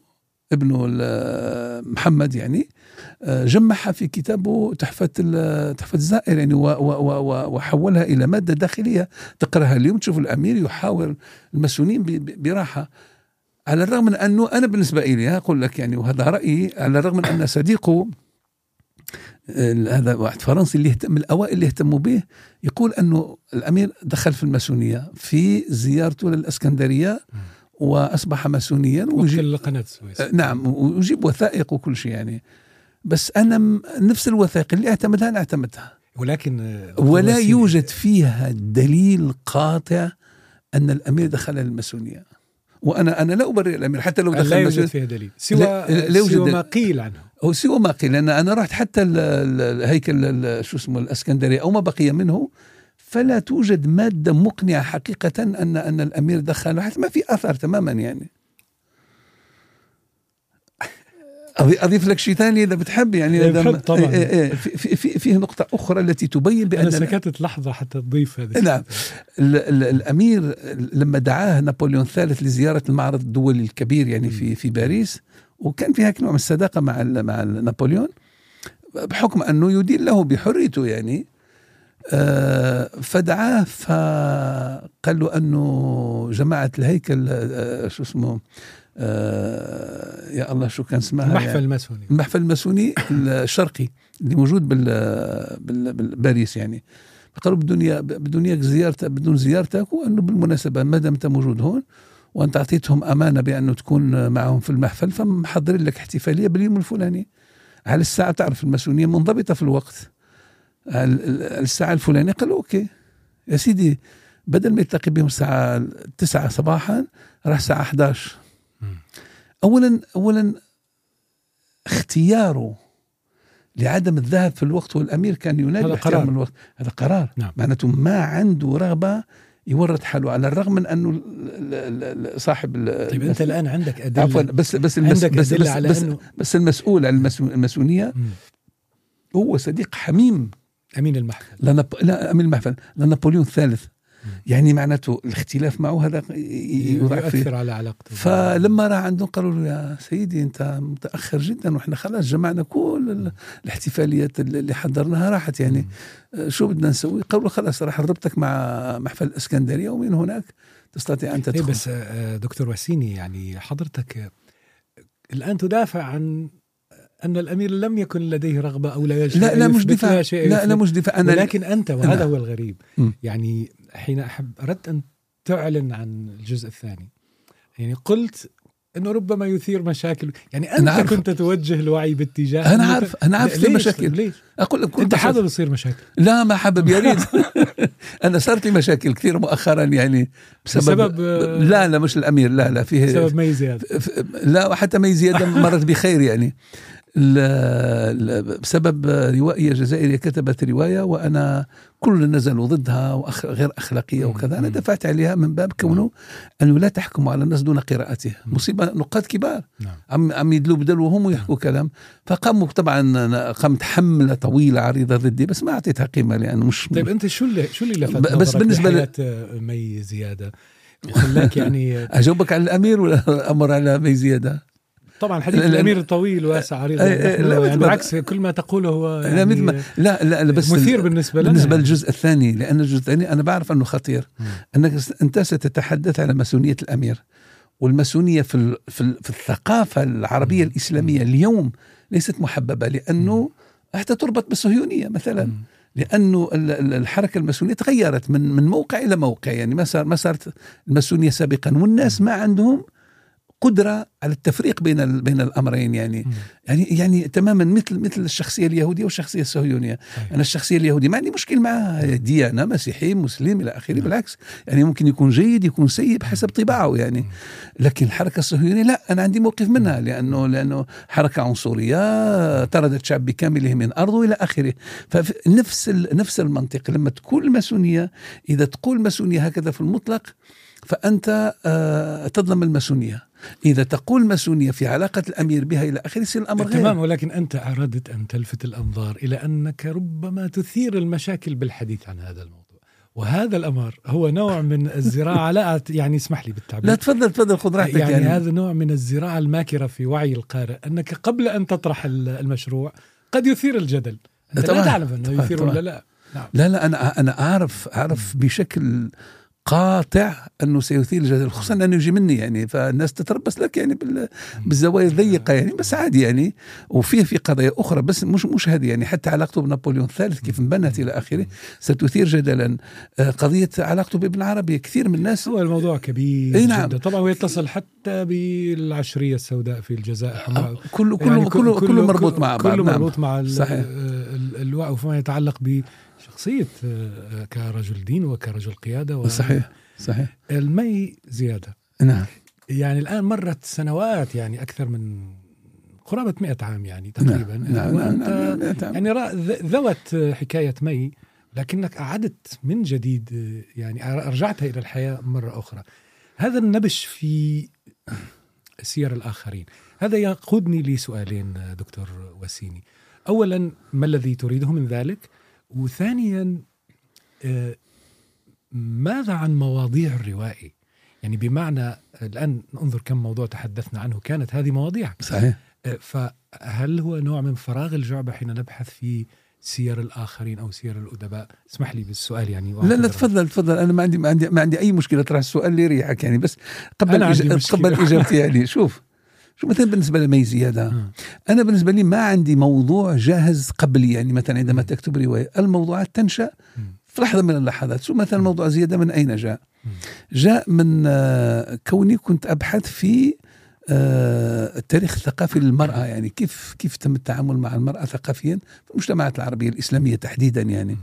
محمد يعني جمعها في كتابه تحفة الزائر يعني، وحولها إلى مادة داخلية تقرأها اليوم. تشوف الأمير يحاور الماسونين براحة، على الرغم من أنه أنا بالنسبة إلي أقول لك يعني، وهذا رأيي، على الرغم من أن صديقه هذا واحد فرنسي اللي يهتم، الأوائل اللي يهتموا به، يقول أنه الأمير دخل في الماسونية في زيارته للإسكندرية وأصبح ماسونيا ويجيب قناة السويس. نعم، ويجيب وثائق وكل شيء يعني. بس أنا نفس الوثائق اللي اعتمدها أنا اعتمدها، ولكن ولا يوجد فيها دليل قاطع أن الأمير دخل الماسونية. وأنا لا أبرر الأمير حتى لو دخل، لا يوجد فيها دليل سوى ما قيل عنه، أو سوى ما قيل. لأن أنا رحت حتى الهيكل شو اسمه الإسكندرية أو ما بقي منه، فلا توجد مادة مقنعة حقيقة أن الأمير دخل، حتى ما في أثر تماما يعني. أضيف لك شيء ثاني إذا بتحب يعني. طبعا. فيه نقطة أخرى التي تبين بأن أنا سكتت لحظة حتى تضيف هذا. نعم. الأمير لما دعاه نابليون الثالث لزيارة المعرض الدولي الكبير يعني في باريس، وكان فيها نوع من الصداقة مع نابليون بحكم أنه يدين له بحريته يعني. فدعاه فقال له أنه جماعة الهيكل شو اسمه يا الله شو كان اسمها، المحفل الماسوني، المحفل الماسوني الشرقي اللي موجود بالباريس يعني. قالوا بدون اياك بدون زيارتك، وانه بالمناسبه ما دام انت موجود هون وانت اعطيتهم امانه بانه تكون معهم في المحفل، فمحضرين لك احتفاليه باليوم الفلاني على الساعه. تعرف الماسونيه منضبطه في الوقت، على الساعه الفلانيه. قالوا اوكي يا سيدي، بدل ما يلتقي بهم الساعه 9 صباحا راح الساعه 11. أولا اختياره لعدم الذهاب في الوقت، والأمير كان ينادي باحترام الوقت. هذا قرار. نعم. معناته ما عنده رغبة يورط حاله، على الرغم من أنه صاحب طيب أنت الآن عندك أدلة؟ عفوا، بس المسؤول عن الماسونية هو صديق حميم أمين المحفل. لا أمين المحفل لنابليون الثالث. يعني معناته الاختلاف معه هذا يؤثر على علاقته. فلما راح عندهم قالوا له يا سيدي أنت متأخر جدا، وإحنا خلاص جمعنا كل الاحتفاليات اللي حضرناها راحت يعني. شو بدنا نسوي؟ قالوا خلاص راح نربطك مع محفل الإسكندرية، ومن هناك تستطيع أن تدخل. بس دكتور وسيني، يعني حضرتك الآن تدافع عن أن الأمير لم يكن لديه رغبة أو لا يجب. لا مش دفاع، لا مش دفاع. ولكن أنت، وهذا هو الغريب، يعني حين أردت أن تعلن عن الجزء الثاني، يعني قلت أنه ربما يثير مشاكل. يعني أنت كنت توجه الوعي باتجاه. أنا عارف في مشاكل. ليش؟ أقول لك أنت حابب يصير مشاكل؟ لا ما حابب، يا ريت. أنا صارت لي مشاكل كثير مؤخرا يعني بسبب لا مش الأمير، لا فيه بسبب مي زيادة. لا حتى مي زيادة مرت بخير يعني. بسبب روائية جزائرية كتبت رواية وأنا كل نزلوا ضدها وغير أخلاقية وكذا. أنا دفعت عليها من باب كونه أنه لا تحكموا على الناس دون قراءته. مصيبة، نقاد كبار عم يدلوا بدلوهم ويحكوا كلام. فقاموا طبعا، قامت حملة طويلة عريضة ضدي، بس ما أعطيتها قيمة لأنه مش. طيب أنت شو اللي لفت بس بالنسبة مي زيادة وخلاك يعني أجاوبك على الأمير ولا أمر على مي زيادة؟ طبعا حديث الأمير طويل واسع عريض، يعني بالعكس كل ما تقوله هو يعني لا بس مثير بالنسبة لنا. بالنسبة للجزء الثاني، لأن الجزء الثاني أنا بعرف أنه خطير. أنت ستتحدث على ماسونية الأمير، والماسونية في الثقافة العربية الإسلامية اليوم ليست محببة، لأنه حتى تربط بالصهيونية مثلا. لأنه الحركة الماسونية تغيرت من موقع إلى موقع، يعني ما صارت الماسونية سابقا، والناس ما عندهم قدرة على التفريق بين الأمرين يعني تماما مثل الشخصية اليهودية والشخصية الصهيونية. أنا الشخصية اليهودية ما عندي مشكل معها، ديانة مسيحي مسلم إلى آخره، بالعكس يعني ممكن يكون جيد يكون سيء بحسب طباعه يعني. لكن الحركة الصهيونية لا، أنا عندي موقف منها، لأنه حركة عنصرية طردت شعب بكامله من أرضه إلى آخره. فنفس المنطق لما تقول الماسونية، إذا تقول ماسونية هكذا في المطلق فأنت تظلم الماسونية. إذا تقول ماسونية في علاقة الأمير بها إلى آخره يصير الأمر غير. تمام، ولكن أنت أردت أن تلفت الأنظار إلى أنك ربما تثير المشاكل بالحديث عن هذا الموضوع، وهذا الأمر هو نوع من الزراعة. لا يعني اسمح لي بالتعبير. لا تفضل خذ راحتك. يعني هذا نوع من الزراعة الماكرة في وعي القارئ، أنك قبل أن تطرح المشروع قد يثير الجدل. أنت لا تعلم أنه يثير ولا لا. نعم. لا أنا أعرف بشكل قاطع أنه سيثير الجدل، خصوصا أنه يجي مني يعني، فالناس تتربص لك يعني بالزوايا الضيقة يعني، بس عادي يعني. وفي قضايا أخرى بس مش هذه يعني، حتى علاقته بنابليون الثالث كيف انبنت إلى آخره ستثير جدلا. قضية علاقته بابن عربي كثير من الناس، هو الموضوع كبير نعم. جدا طبعا، ويتصل حتى بالعشرية السوداء في الجزائر، كله مربوط مع بعض، كله مربوط مع الوعي وما يتعلق بشخصية كرجل دين وكرجل قيادة صحيح. المي زيادة، نعم. يعني الآن مرت سنوات، يعني أكثر من قرابة 100 عام يعني تقريبا. نعم. يعني ذوت حكاية مي، لكنك أعدت من جديد، يعني أرجعتها إلى الحياة مرة أخرى. هذا النبش في سير الآخرين، هذا يقودني لسؤالين دكتور وسيني. أولا، ما الذي تريده من ذلك؟ وثانيا، ماذا عن مواضيع الروائي؟ يعني بمعنى الآن ننظر كم موضوع تحدثنا عنه كانت هذه مواضيع صحيح. فهل هو نوع من فراغ الجعبة حين نبحث في سير الآخرين أو سير الأدباء؟ اسمح لي بالسؤال يعني. لا تفضل. أنا ما عندي أي مشكلة طرح السؤال اللي يريحك يعني، بس قبل إجابتي يعني. شوف مثلا بالنسبة لمي زيادة، أنا بالنسبة لي ما عندي موضوع جاهز قبلي يعني. مثلا عندما تكتب رواية، الموضوعات تنشأ في لحظة من اللحظات. شو مثلا موضوع زيادة من أين جاء؟ جاء من كوني كنت أبحث في التاريخ الثقافي للمرأة، يعني كيف تم التعامل مع المرأة ثقافيا في المجتمعات العربية الإسلامية تحديدا يعني.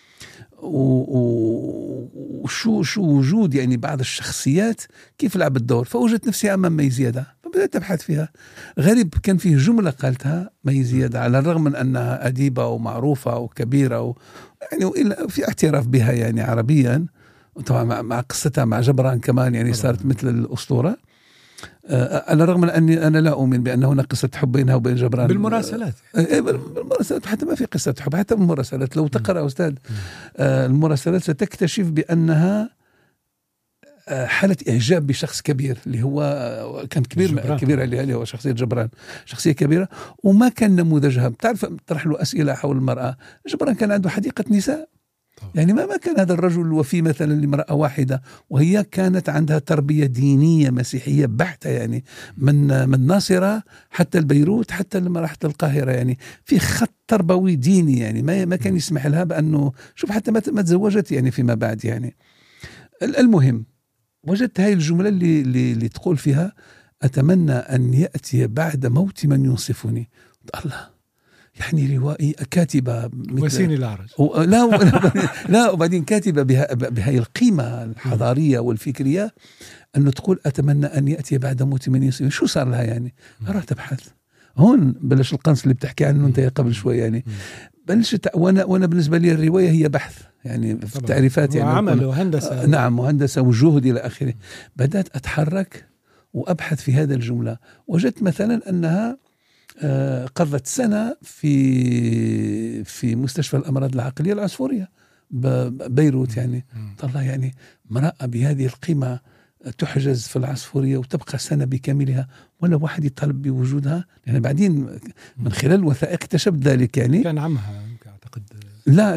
وشو وجود يعني بعض الشخصيات كيف لعب الدور. فوجدت نفسي أمام مي زيادة، فبدأت أبحث فيها. غريب كان فيه جملة قالتها مي زيادة، على الرغم من أنها أديبة ومعروفة وكبيرة يعني في اعتراف بها يعني عربيا، وطبعا مع قصتها مع جبران كمان يعني صارت مثل الأسطورة. على الرغم من أني أنا لا أؤمن بأن هناك قصة حب بينها وبين جبران بالمراسلات. بالمراسلات حتى ما في قصة حب، حتى بالمراسلات لو تقرأ أستاذ المراسلات ستكتشف بأنها حالة إعجاب بشخص كبير اللي هو كان كبير اللي هو شخصية جبران، شخصية كبيرة. وما كان نموذجها. بتعرف طرح له أسئلة حول المرأة. جبران كان عنده حديقة نساء يعني، ما كان هذا الرجل الوفي مثلا لامرأة واحدة، وهي كانت عندها تربية دينية مسيحية بحتة يعني، من ناصرة حتى البيروت حتى لما راحت القاهرة يعني، في خط تربوي ديني يعني. ما كان يسمح لها بأنه شوف حتى ما تزوجت يعني فيما بعد يعني. المهم وجدت هاي الجملة اللي تقول فيها: أتمنى أن يأتي بعد موت من ينصفني. الله، يعني روائي كاتبة وسيني الأعرج لا وبعدين كاتبة بهاي القيمة الحضارية والفكرية، أنه تقول أتمنى أن يأتي بعد موت من ينصفني. شو صار لها يعني؟ أرى تبحث. هون بلش القنص اللي بتحكي عنه أنت قبل شوي يعني. بلشت وأنا بالنسبة لي الرواية هي بحث يعني في التعريفات يعني، وعمل وهندسة. نعم، وهندسة وجهد إلى آخره. بدأت أتحرك وأبحث في هذا الجملة. وجدت مثلا أنها قضت سنة في مستشفى الأمراض العقلية العصفورية ببيروت يعني. طلع يعني امرأة بهذه القيمة تحجز في العصفورية وتبقى سنة بكاملها ولا واحد يطالب بوجودها. يعني بعدين من خلال الوثائق اكتشفت ذلك يعني. كان عمها أعتقد. لا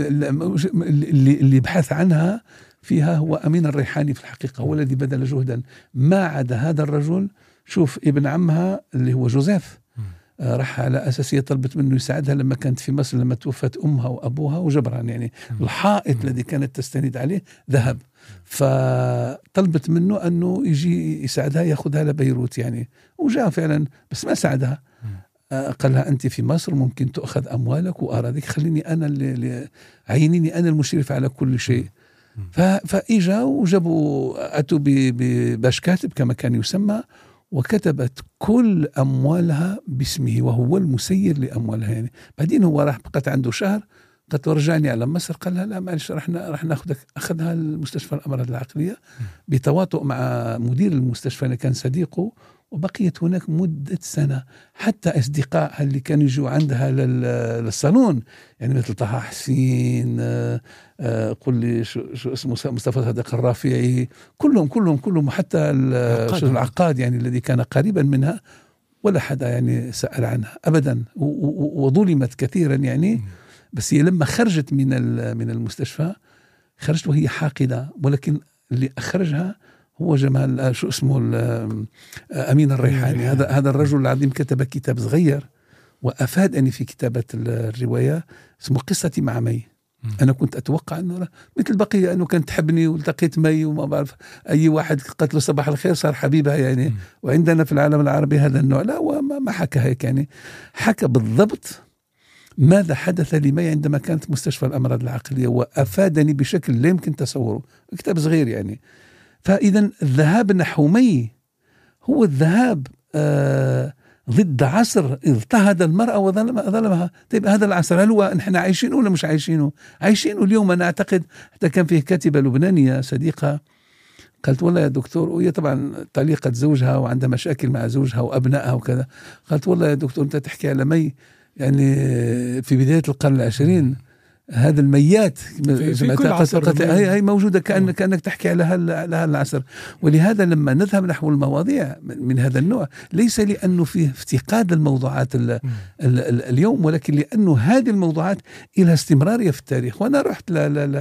اللي بحث عنها فيها هو أمين الريحاني في الحقيقة، هو الذي بذل جهدا. ما عدا هذا الرجل، شوف ابن عمها اللي هو جوزيف راح على أساسية طلبت منه يساعدها لما كانت في مصر، لما توفت أمها وأبوها وجبران يعني. الحائط الذي كانت تستند عليه ذهب، فطلبت منه أنه يجي يساعدها يأخذها لبيروت يعني. وجاء فعلا بس ما ساعدها. قال لها أنت في مصر ممكن تأخذ أموالك وأراضيك، خليني أنا اللي عينيني أنا المشرف على كل شيء. فإجا وجابوا أتوا باش كاتب كما كان يسمى، وكتبت كل أموالها باسمه وهو المسير لأموالها يعني. بعدين هو راح بقت عنده شهر، قد ورجعني على مصر. قال لها لا معلش راح ناخذك. أخذها المستشفى الأمراض العقلية بتواطؤ مع مدير المستشفى اللي كان صديقه، وبقيت هناك مدة سنة. حتى أصدقائها اللي كانوا يجوا عندها للصالون يعني مثل طه حسين، قل لي شو اسمه، مصطفى صادق الرافعي، كلهم حتى العقاد يعني الذي كان قريبا منها، ولا حدا يعني سأل عنها أبدا، وظلمت كثيرا يعني. بس هي لما خرجت من المستشفى خرجت وهي حاقدة، ولكن اللي أخرجها هو جمال شو اسمه أمين الريحاني. هذا الرجل العظيم كتب كتاب صغير وأفادني في كتابة الرواية، اسمه قصتي مع مي. أنا كنت أتوقع أنه مثل البقية، أنه كانت تحبني والتقيت مي وما بعرف أي واحد قلت له صباح الخير صار حبيبها يعني. وعندنا في العالم العربي هذا النوع لا، وما حكى هيك يعني، حكى بالضبط ماذا حدث لمي عندما كانت مستشفى الأمراض العقلية، وأفادني بشكل لا يمكن تصوره. كتاب صغير يعني. فإذا الذهاب نحو مي هو الذهاب ضد عصر اضطهد المرأة وظلمها. طيب هذا العصر هل هو نحن عايشينه ولا مش عايشينه؟ عايشينه اليوم. أنا أعتقد حتى كان فيه كاتبة لبنانية صديقة قالت والله يا دكتور، وهي طبعا طليقة زوجها وعندها مشاكل مع زوجها وأبنائها وكذا، قالت والله يا دكتور أنت تحكي على مي يعني في بداية القرن العشرين، هذا الميات في كل عصر هي موجودة، كأنك تحكي على هذا العصر. ولهذا لما نذهب نحو المواضيع من هذا النوع ليس لأنه فيه افتقاد الموضوعات اليوم، ولكن لأنه هذه الموضوعات لها استمرارية في التاريخ. وأنا رحت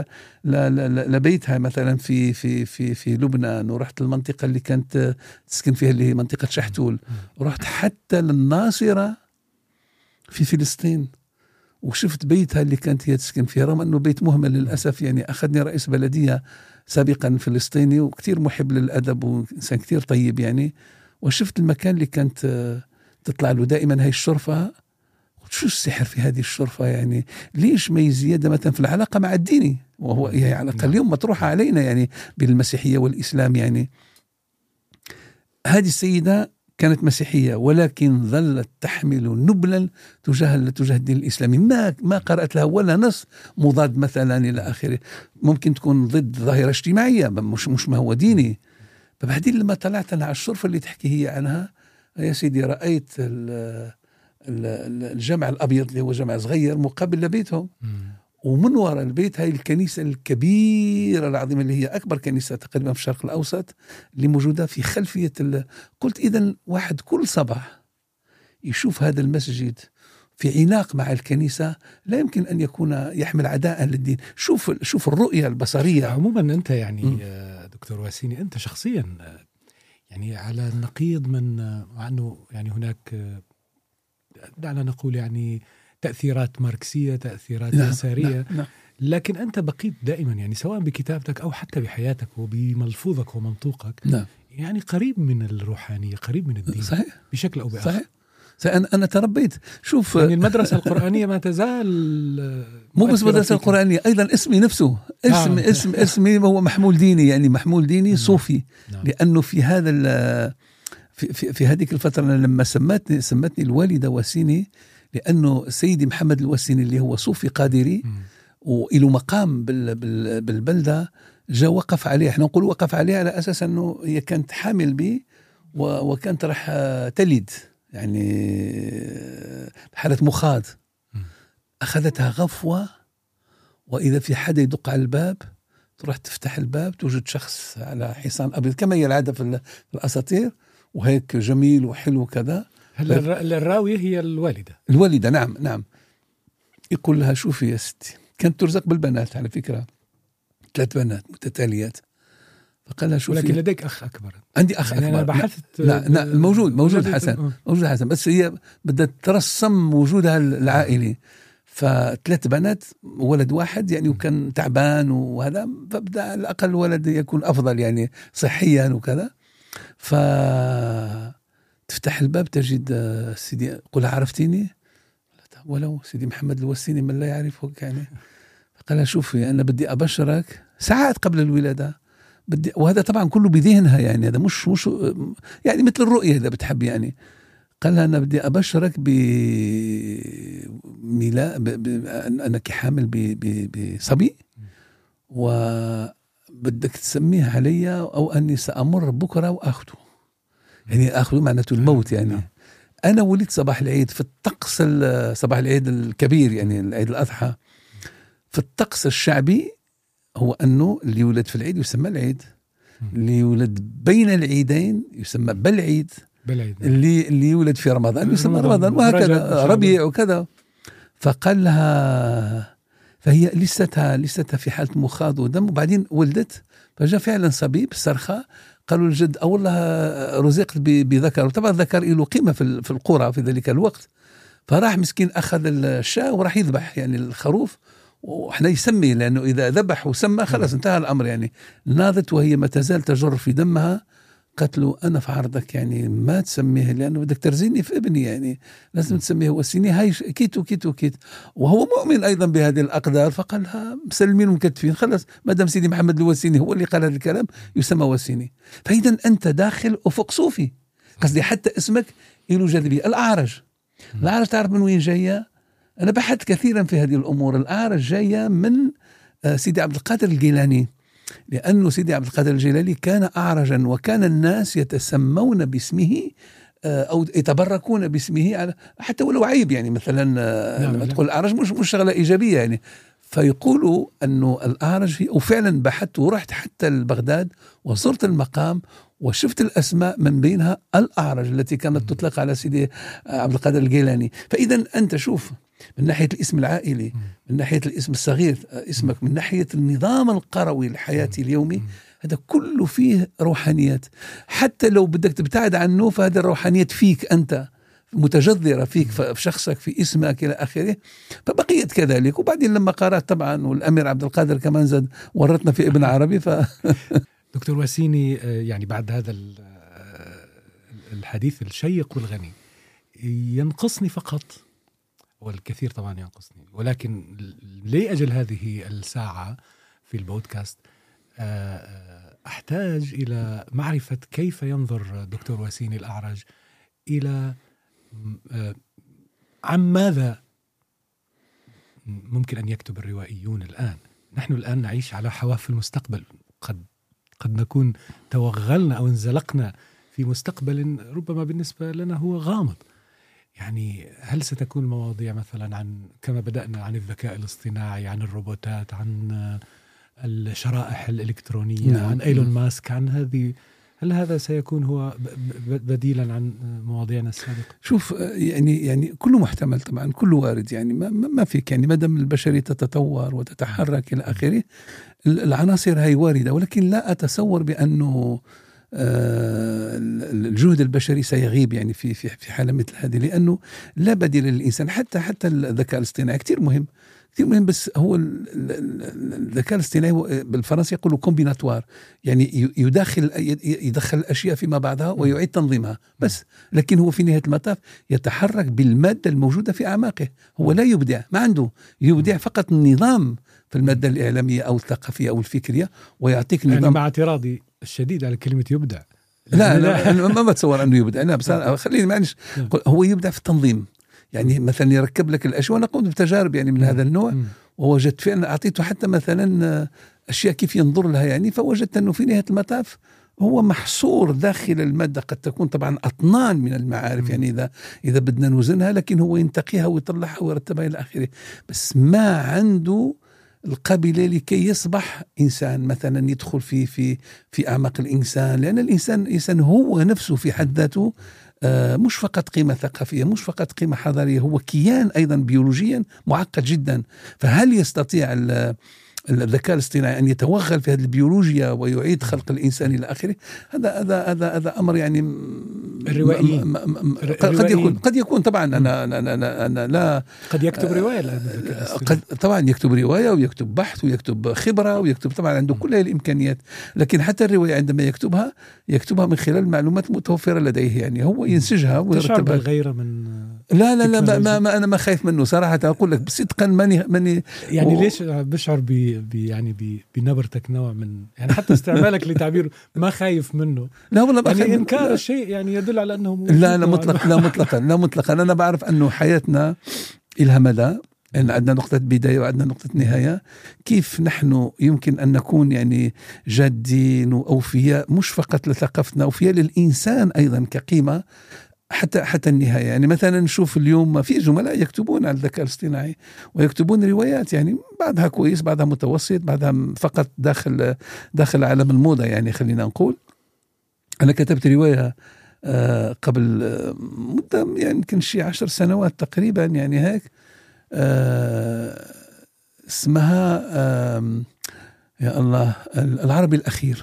لبيتها مثلا في لبنان، ورحت المنطقة اللي كانت تسكن فيها اللي هي منطقة شحتول، ورحت حتى للناصرة في فلسطين وشفت بيتها اللي كانت هي تسكن فيها، رغم أنه بيت مهمل للأسف يعني. أخذني رئيس بلدية سابقا فلسطيني وكتير محب للأدب وإنسان كتير طيب يعني، وشفت المكان اللي كانت تطلع له دائما هاي الشرفة. شو السحر في هذه الشرفة يعني؟ ليش ما زيادة مثلا في العلاقة مع الديني، وهو هي علاقة اليوم مطروحة علينا يعني بالمسيحية والإسلام يعني. هذه السيدة كانت مسيحية ولكن ظلت تحمل نبلا تجاه الدين الإسلامي. ما قرأت لها ولا نص مضاد مثلا إلى آخره. ممكن تكون ضد ظاهرة اجتماعية، مش ما هو ديني. فبعدين لما طلعت أنا على الشرفة اللي تحكي هي عنها، يا سيدي رأيت الجامع الأبيض اللي هو جامع صغير مقابل لبيتهم، ومن وراء البيت هاي الكنيسة الكبيرة العظيمة اللي هي أكبر كنيسة تقريبا في الشرق الأوسط اللي موجودة في خلفية قلت إذن واحد كل صباح يشوف هذا المسجد في عناق مع الكنيسة لا يمكن أن يكون يحمل عداء للدين. شوف الرؤية البصرية. عموما أنت يعني دكتور واسيني أنت شخصيا يعني على النقيض من مع أنه يعني هناك دعنا نقول يعني تأثيرات ماركسية، تأثيرات يسارية، لكن أنت بقيت دائما يعني سواء بكتابتك أو حتى بحياتك وبملفوظك ومنطوقك يعني قريب من الروحانية، قريب من الدين. صحيح. بشكل أو بآخر. صحيح. أنا تربيت شوف يعني المدرسة القرآنية ما تزال مو بس مدرسة القرآنية، أيضا اسمي نفسه اسمي هو محمول ديني يعني، محمول ديني صوفي. لأنه في هذا في هذيك الفترة لما سمتني الوالدة واسيني، لأنه سيدي محمد الواسيني اللي هو صوفي قادري وإله مقام بالبلدة، جاء وقف عليه. احنا نقول وقف عليه على أساس أنه هي كانت حامل بي وكانت راح تلد يعني بحالة مخاض. أخذتها غفوة، وإذا في حدا يدق على الباب تروح تفتح الباب توجد شخص على حصان أبيض كما هي العادة في الأساطير، وهيك جميل وحلو كذا. الراوية هي الوالدة. نعم. يقول لها شوفي يا ستي، كانت ترزق بالبنات على فكرة 3 بنات متتاليات. فقال لها شوفي، ولكن لديك أخ أكبر. عندي أخ يعني أكبر. أنا بحثت لا موجود حسن. موجود حسن، بس هي بدها ترسم وجودها العائلي. ف3 بنات ولد واحد يعني، وكان تعبان وهذا، فبدأ على الأقل ولد يكون أفضل يعني صحيا وكذا. فتفتح الباب تجد سيدي، قلها عرفتيني؟ ولو سيدي محمد الواسيني من لا يعرفك يعني. قال شوفي أنا بدي أبشرك ساعات قبل الولادة، وهذا طبعا كله بذهنها يعني، هذا مش يعني مثل الرؤية إذا بتحب يعني. قال أنا بدي أبشرك أنك حامل بصبي، وبدك تسميه علي أو أني سأمر بكرة وأخذه. يعني أخذه معناته الموت يعني. أنا ولدت صباح العيد في الطقس صباح العيد الكبير يعني العيد الأضحى. في الطقس الشعبي هو أنه اللي يولد في العيد يسمى العيد، اللي يولد بين العيدين يسمى بالعيد، اللي يولد في رمضان يسمى رمضان، وهكذا ربيع وكذا. فقال لها فهي لستها في حالة مخاض ودم، وبعدين ولدت، فجاء فعلا صبي بالصرخة، قالوا الجد والله رزقت بذكر، وطبعا الذكر له قيمة في القرى في ذلك الوقت. فراح مسكين أخذ الشاة وراح يذبح يعني الخروف، وإحنا يسمي، لأنه إذا ذبح وسمى خلاص انتهى الأمر يعني. ناضت وهي ما تزال تجر في دمها، قالت له أنا في عرضك يعني ما تسميه، لأنه بدك ترزيني في ابني، يعني لازم تسميه وسيني، هاي كيت. وهو مؤمن أيضا بهذه الأقدار، فقالها مسلمين ومكتفين، خلاص ما دام سيدي محمد الوسيني هو اللي قال هذا الكلام يسمى وسيني. فإذا أنت داخل أفق صوفي، قصدي حتى اسمك له جاذبية. الأعرج تعرف من وين جاية؟ أنا بحثت كثيرا في هذه الأمور. الأعرج جاية من سيدي عبد القادر الجيلاني، لأنه سيدي عبد القادر الجيلاني كان أعرجا، وكان الناس يتسمون باسمه أو يتبركون باسمه، حتى ولو عيب يعني، مثلا لما تقول الأعرج مش شغلة إيجابية يعني. فيقولوا أنه الأعرج هي، وفعلا بحثت ورحت حتى لبغداد وصرت المقام وشفت الأسماء من بينها الأعرج التي كانت تطلق على سيدي عبد القادر الجيلاني. فإذا أنت شوف، من ناحية الاسم العائلي، من ناحية الاسم الصغير اسمك، من ناحية النظام القروي الحياتي اليومي، هذا كله فيه روحانيات. حتى لو بدك تبتعد عنه، فهذا الروحانيات فيك أنت، متجذرة فيك، في شخصك، في اسمك إلى آخره. فبقيت كذلك. وبعدين لما قرأت طبعا، والأمير عبد القادر كمان زاد ورطنا في ابن عربي. دكتور وسيني، يعني بعد هذا الحديث الشيق والغني ينقصني فقط، والكثير طبعا ينقصني، ولكن لأجل هذه الساعة في البودكاست أحتاج إلى معرفة كيف ينظر دكتور وسيني الأعرج إلى عن ماذا ممكن أن يكتب الروائيون الآن. نحن الآن نعيش على حواف المستقبل، قد نكون توغلنا أو انزلقنا في مستقبل ربما بالنسبة لنا هو غامض. يعني هل ستكون المواضيع مثلا عن، كما بدأنا، عن الذكاء الاصطناعي، عن الروبوتات، عن الشرائح الإلكترونية، عن إيلون ماسك، عن هذه، هل هذا سيكون هو بديلا عن مواضيعنا السابقة؟ شوف، يعني كله محتمل طبعا، كله وارد يعني، ما فيك يعني، ما دام البشرية تتطور وتتحرك إلى آخره، العناصر هاي واردة. ولكن لا أتصور بأنه الجهد البشري سيغيب يعني في حالة مثل هذه، لأنه لا بديل للإنسان. حتى الذكاء الاصطناعي كتير مهم، بس هو الذكاء الاصطناعي بالفرنسي يقولوا كومبيناتوار، يعني يدخل الأشياء فيما بعضها ويعيد تنظيمها بس، لكن هو في نهاية المطاف يتحرك بالمادة الموجودة في أعماقه. هو لا يبدع، ما عنده يبدع، فقط النظام في المادة الإعلامية أو الثقافية أو الفكرية، ويعطيك نظام. يعني مع اعتراضي الشديد على كلمة يبدع، لا ما بتصور أنه يبدع، لا بس خليني معنيش، هو يبدع في التنظيم. يعني مثلا يركب لك الأشياء، وأنا قمت بتجارب يعني من هذا النوع، ووجدت فعلا، أعطيته حتى مثلا أشياء كيف ينظر لها يعني، فوجدت أنه في نهاية المطاف هو محصور داخل المادة. قد تكون طبعا أطنان من المعارف يعني إذا بدنا نوزنها، لكن هو ينتقيها ويطلعها ويرتبها إلى آخره، بس ما عنده القابلة لكي يصبح إنسان مثلا يدخل في أعماق الإنسان. لأن الإنسان هو نفسه في حد ذاته مش فقط قيمة ثقافية، مش فقط قيمة حضارية، هو كيان أيضا بيولوجيا معقد جدا. فهل يستطيع الذكاء الاصطناعي أن يتوغل في هذه البيولوجيا ويعيد خلق الإنسان إلى آخره؟ هذا أمر يعني الروائي قد يكون طبعا. أنا لا قد يكتب رواية، قد طبعا يكتب رواية ويكتب بحث ويكتب خبرة ويكتب، طبعا عنده كل هذه الإمكانيات. لكن حتى الرواية عندما يكتبها من خلال المعلومات المتوفرة لديه، يعني هو ينسجها ويرتبها. الغيرة من لا ما أنا ما خايف منه صراحة، أقول لك صدقا ماني يعني ليش بشعر يعني بنبرتك نوع من، يعني حتى استعمالك لتعبير ما خايف منه. لا والله يعني إنكار الشيء يعني يدل على أنه لا مطلقا لا بعرف أنه حياتنا إلها مدى، أن عندنا نقطة بداية وعندنا نقطة نهاية. كيف نحن يمكن أن نكون يعني جادين وأوفياء، مش فقط لثقافتنا، أوفياء للإنسان أيضا كقيمة حتى النهاية. يعني مثلا نشوف اليوم في زملاء يكتبون على الذكاء الاصطناعي ويكتبون روايات، يعني بعضها كويس، بعضها متوسط، بعضها فقط داخل عالم الموضة. يعني خلينا نقول أنا كتبت رواية قبل مدة، يعني يمكن شيء 10 سنوات تقريبا، يعني هيك اسمها يا الله العربي الأخير.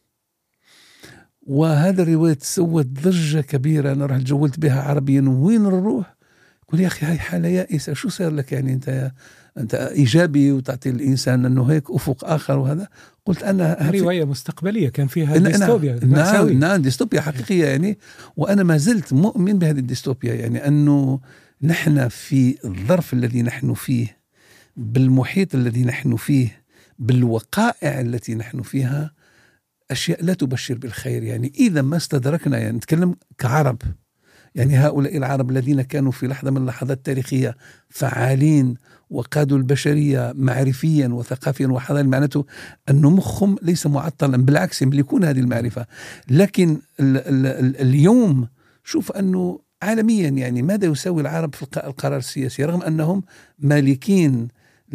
وهذا الرواية سوت ضجة كبيرة. أنا رحت جولت بها عربيا، وين نروح قل يا أخي هاي حالة يائسة، شو صار لك يعني أنت إيجابي وتعطي الإنسان أنه هيك أفق آخر وهذا. قلت أنا رواية مستقبلية كان فيها ديستوبيا. نعم ديستوبيا حقيقية يعني. وأنا ما زلت مؤمن بهذه الديستوبيا، يعني أنه نحن في الظرف الذي نحن فيه، بالمحيط الذي نحن فيه، بالوقائع التي نحن فيها، أشياء لا تبشر بالخير. يعني إذا ما استدركنا، يعني نتكلم كعرب، يعني هؤلاء العرب الذين كانوا في لحظة من اللحظات التاريخية فعالين وقادوا البشرية معرفيا وثقافيا وحضاريا، معناته أنه مخهم ليس معطلا، بالعكس يملكون هذه المعرفة. لكن اليوم شوف أنه عالميا يعني ماذا يساوي العرب في القرار السياسي، رغم أنهم مالكين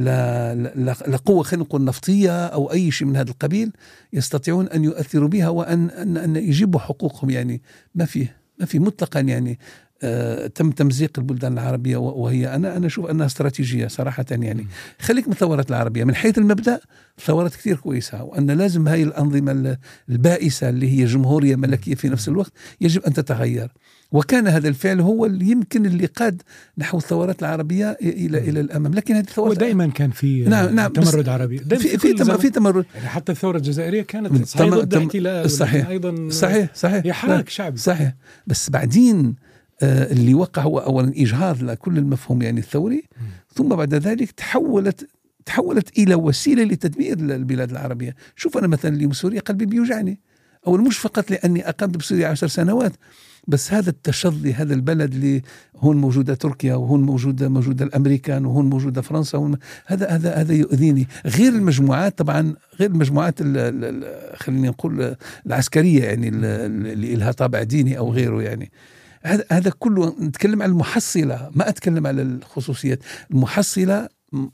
لقوة خلينا نقول نفطية أو أي شيء من هذا القبيل، يستطيعون أن يؤثروا بها وأن يجيبوا حقوقهم. يعني ما في مطلقا يعني تم تمزيق البلدان العربية، وهي أنا أشوف أنها استراتيجية صراحة. يعني خليك من الثورات العربية من حيث المبدأ، ثورات كثير كويسة، وأن لازم هاي الأنظمة البائسة اللي هي جمهورية ملكية في نفس الوقت يجب أن تتغير. وكان هذا الفعل هو اللي قاد نحو الثورات العربية إلى الأمام. لكن هذه الثورات ودائما كان في تمرد عربي، في تمرد. يعني حتى الثورة الجزائرية كانت صحيح ضد احتلال، صحيح أيضا صحيح هي حراك شعبي صحيح. بس بعدين اللي وقع هو أولا إجهاض لكل المفهوم يعني الثوري، ثم بعد ذلك تحولت إلى وسيلة لتدمير البلاد العربية. شوف أنا مثلا اليوم سوريا قلبي بيوجعني، أو مش فقط لأني أقمت بسوريا 10 سنوات، بس هذا التشظي، هذا البلد اللي هون موجودة تركيا، وهون موجودة الأمريكان، وهون موجودة فرنسا، هذا يؤذيني. غير المجموعات طبعا، غير المجموعات خلينا نقول العسكرية يعني اللي لها طابع ديني أو غيره. يعني هذا كله نتكلم عن المحصلة، ما أتكلم على الخصوصيات. المحصلة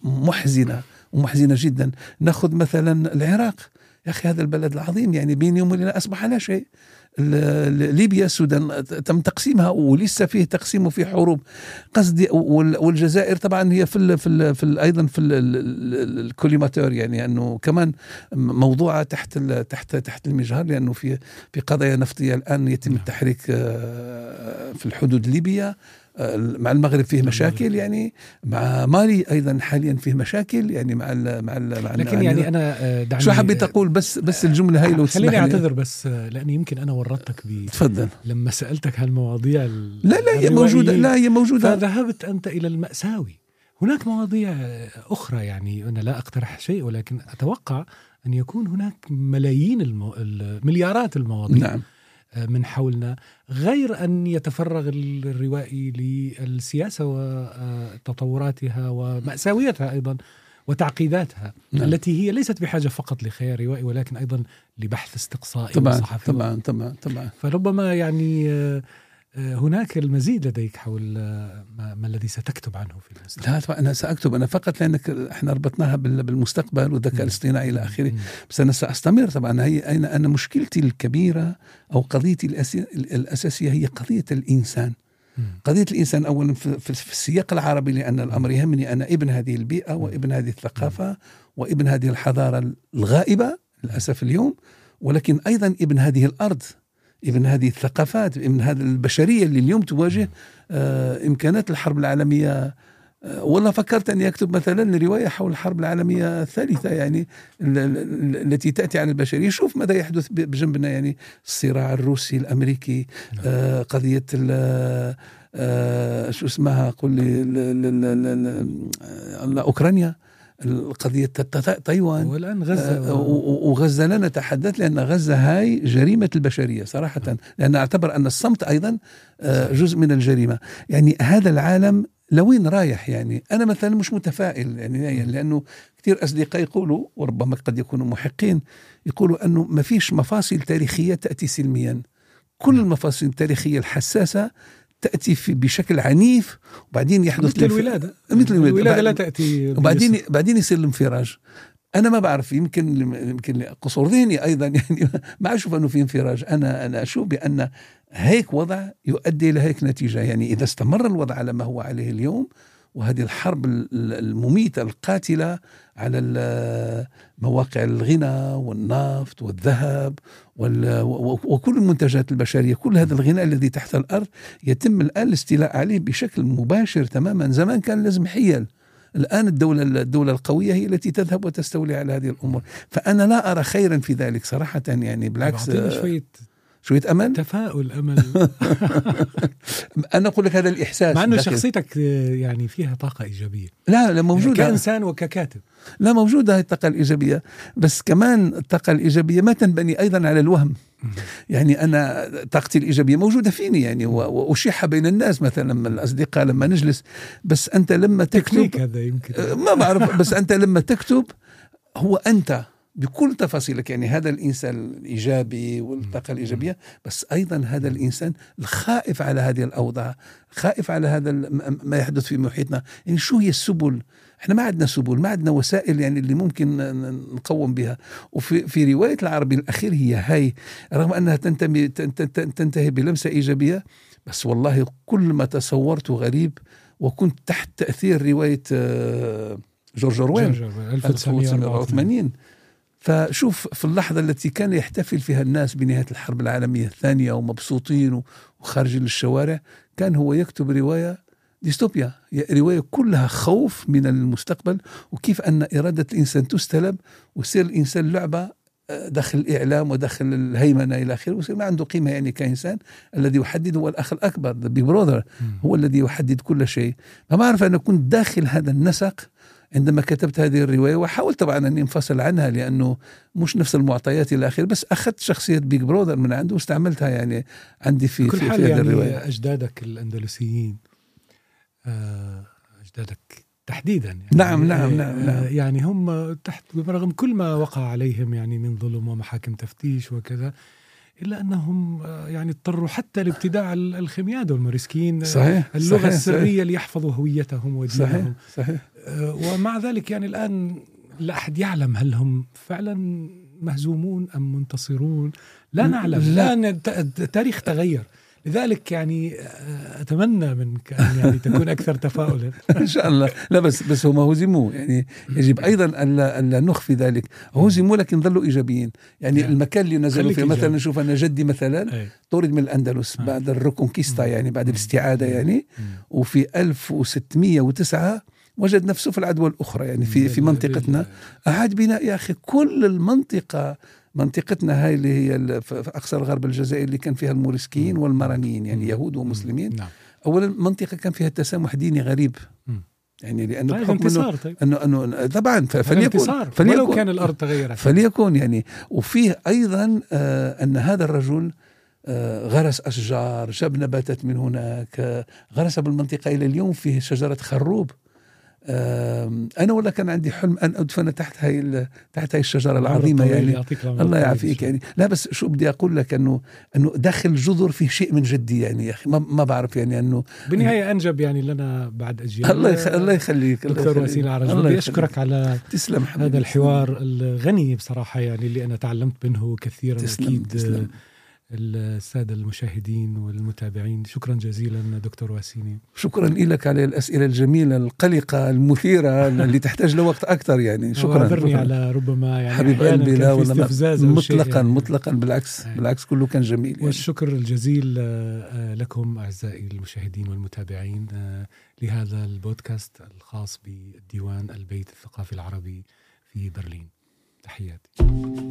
محزنة جدا. نأخذ مثلا العراق، يا أخي هذا البلد العظيم يعني بين يوم وليلة أصبح لا شيء. ليبيا السودان تم تقسيمها ولسه فيه تقسيم وفي حروب قصدي. والجزائر طبعا هي في ايضا في الكوليماتور، يعني انه كمان موضوعه تحت المجهر، لانه في قضايا نفطيه الان يتم التحريك في الحدود الليبيه. مع المغرب فيه مشاكل، يعني مع مالي ايضا حاليا فيه مشاكل، يعني مع لكن يعني انا شو حبيت اقول بس الجمله هاي لو خليني اعتذر بس لاني يمكن انا ورطتك تفضل لما سالتك هالمواضيع. لا هي موجوده فذهبت انت الى المأساوي. هناك مواضيع اخرى، يعني انا لا اقترح شيء، ولكن اتوقع ان يكون هناك ملايين مليارات المواضيع نعم من حولنا، غير أن يتفرغ الروائي للسياسة وتطوراتها ومأساويتها أيضا وتعقيداتها. نعم. التي هي ليست بحاجة فقط لخيار روائي، ولكن أيضا لبحث استقصائي وصحفي. طبعا. فربما يعني هناك المزيد لديك حول ما الذي ستكتب عنه في المستقبل. لا طبعا أنا سأكتب، أنا فقط لأنك إحنا ربطناها بالمستقبل والذكاء الاصطناعي إلى آخره. بس أنا سأستمر طبعا. أنا مشكلتي الكبيرة أو قضيتي الأساسية هي قضية الإنسان. قضية الإنسان أولا في السياق العربي، لأن الأمر يهمني. أنا ابن هذه البيئة وابن هذه الثقافة وابن هذه الحضارة الغائبة للأسف اليوم، ولكن أيضا ابن هذه الأرض، ابن هذه الثقافات، ابن هذه البشرية اللي اليوم تواجه إمكانات الحرب العالمية. والله فكرت أن يكتب مثلا رواية حول الحرب العالمية الثالثة، يعني التي تأتي على البشرية. شوف ماذا يحدث بجنبنا، يعني الصراع الروسي الأمريكي، قضية شو اسمها قل لي أوكرانيا، القضية تايوان، والآن غزة وغزة لا نتحدث، لأن غزة هاي جريمة البشرية صراحة، لأن أعتبر أن الصمت أيضا جزء من الجريمة. يعني هذا العالم لوين رايح؟ يعني أنا مثلا مش متفائل، يعني لأنه كثير أصدقاء يقولوا، وربما قد يكونوا محقين، يقولوا أنه ما فيش مفاصل تاريخية تأتي سلميا. كل المفاصل التاريخية الحساسة تأتي بشكل عنيف، وبعدين يحدث مثل الولادة لا تأتي بعدين يصير الانفراج. أنا ما بعرف، يمكن قصور ذهني أيضا، يعني ما أشوف أنه في انفراج. أنا أشوف بأن هيك وضع يؤدي إلى هيك نتيجة. يعني إذا استمر الوضع على ما هو عليه اليوم، وهذه الحرب المميتة القاتلة على مواقع الغنى والنفط والذهب وكل المنتجات البشرية. كل هذا الغنى الذي تحت الأرض يتم الآن الاستيلاء عليه بشكل مباشر تماما. زمان كان لازم حيل، الآن الدولة القوية هي التي تذهب وتستولي على هذه الأمور. فأنا لا أرى خيرا في ذلك صراحة، يعني بالعكس شوية أمل، تفاؤل، أمل. أنا أقول لك هذا الإحساس، مع أنه شخصيتك يعني فيها طاقة إيجابية. لا موجودة كإنسان وككاتب. لا موجودة هذه الطاقة الإيجابية، بس كمان الطاقة الإيجابية ما تنبني أيضا على الوهم. يعني أنا طاقتي الإيجابية موجودة فيني يعني، وأشيحها بين الناس مثلا من الأصدقاء لما نجلس. بس أنت لما تكتب هذا يمكن ما بعرف، بس أنت لما تكتب هو أنت بكل تفاصيلك، يعني هذا الإنسان الإيجابي والطاقة الإيجابية، بس أيضا هذا الإنسان الخائف على هذه الأوضاع، خائف على هذا ما يحدث في محيطنا. يعني شو هي السبل؟ احنا ما عندنا سبل، ما عندنا وسائل يعني اللي ممكن نقوم بها. وفي رواية العربي الأخير هي هاي، رغم أنها تنتهي بلمسة إيجابية، بس والله كل ما تصورته غريب. وكنت تحت تأثير رواية جورج أورويل 1984. فشوف في اللحظة التي كان يحتفل فيها الناس بنهاية الحرب العالمية الثانية ومبسوطين وخارجين للشوارع، كان هو يكتب رواية ديستوبيا، رواية كلها خوف من المستقبل، وكيف أن إرادة الإنسان تستلب ويصير الإنسان لعبة داخل الإعلام وداخل الهيمنة إلى آخره، ويصير ما عنده قيمة يعني كإنسان. الذي يحدد هو الأخ الأكبر، the big brother، هو الذي يحدد كل شيء. فما أعرف، أنا كنت داخل هذا النسق عندما كتبت هذه الرواية، وحاولت طبعا أن انفصل عنها لأنه مش نفس المعطيات إلى آخره، بس أخذت شخصية بيج برودر من عنده واستعملتها يعني عندي في كل حال. هذه يعني الرواية. أجدادك الأندلسيين، أجدادك تحديدا يعني نعم. يعني هم تحت، برغم كل ما وقع عليهم يعني من ظلم ومحاكم تفتيش وكذا، إلا أنهم يعني اضطروا حتى لابتداع الخمياد والمرسكين، صحيح، اللغة صحيح، السرية ليحفظوا هويتهم ودينهم. صحيح. ومع ذلك يعني الآن لا أحد يعلم هل هم فعلا مهزومون أم منتصرون. لا نعلم. لا. التاريخ تغير، لذلك يعني أتمنى منك أن يعني تكون أكثر تفاؤلا. إن شاء الله. لا بس هم هزموا، يعني يجب أيضا ألا نخفي ذلك. هزموا لكن ظلوا إيجابيين. يعني المكان اللي نزلوا فيه، مثلا نشوف أن جدي مثلا طرد من الأندلس بعد الريكونكيستا، يعني بعد الاستعادة يعني، وفي 1609 وجد نفسه في العدوى الأخرى، يعني في منطقتنا أعاد بناء يا أخي كل منطقتنا هاي اللي هي في أقصى الغرب الجزائر، اللي كان فيها الموريسكيين والمرانيين، يعني يهود ومسلمين. أولا منطقة كان فيها تسامح ديني غريب، يعني لأنه بحكم أنه طبعا فليكن ولو كان الأرض تغيرت فليكن يعني. وفيه أيضا أن هذا الرجل غرس أشجار، جاب نباتات من هناك، غرس بالمنطقة إلى اليوم فيه شجرة خروب. أنا ولا كان عندي حلم أن أدفن تحت هاي الشجرة العظيمة، يعني الله يعافيك يعني. لا بس شو بدي أقول لك، أنه داخل جذر فيه شيء من جدي يعني، يا أخي ما بعرف يعني أنه بالنهاية أنجب يعني لنا بعد أجيال. الله يخليك دكتور واسين العرج، بدي أشكرك على تسلم هذا الحوار الغني بصراحة، يعني اللي أنا تعلمت منه كثيرا. تسلم. السادة المشاهدين والمتابعين، شكرا جزيلا دكتور واسيني. شكرا لك على الأسئلة الجميلة القلقة المثيرة اللي تحتاج لوقت أكثر يعني. شكرا على ربما يعني حبيب قلبي. لا مطلقا يعني. بالعكس كله كان جميل يعني. والشكر الجزيل لكم أعزائي المشاهدين والمتابعين لهذا البودكاست الخاص بالديوان البيت الثقافي العربي في برلين. تحياتي.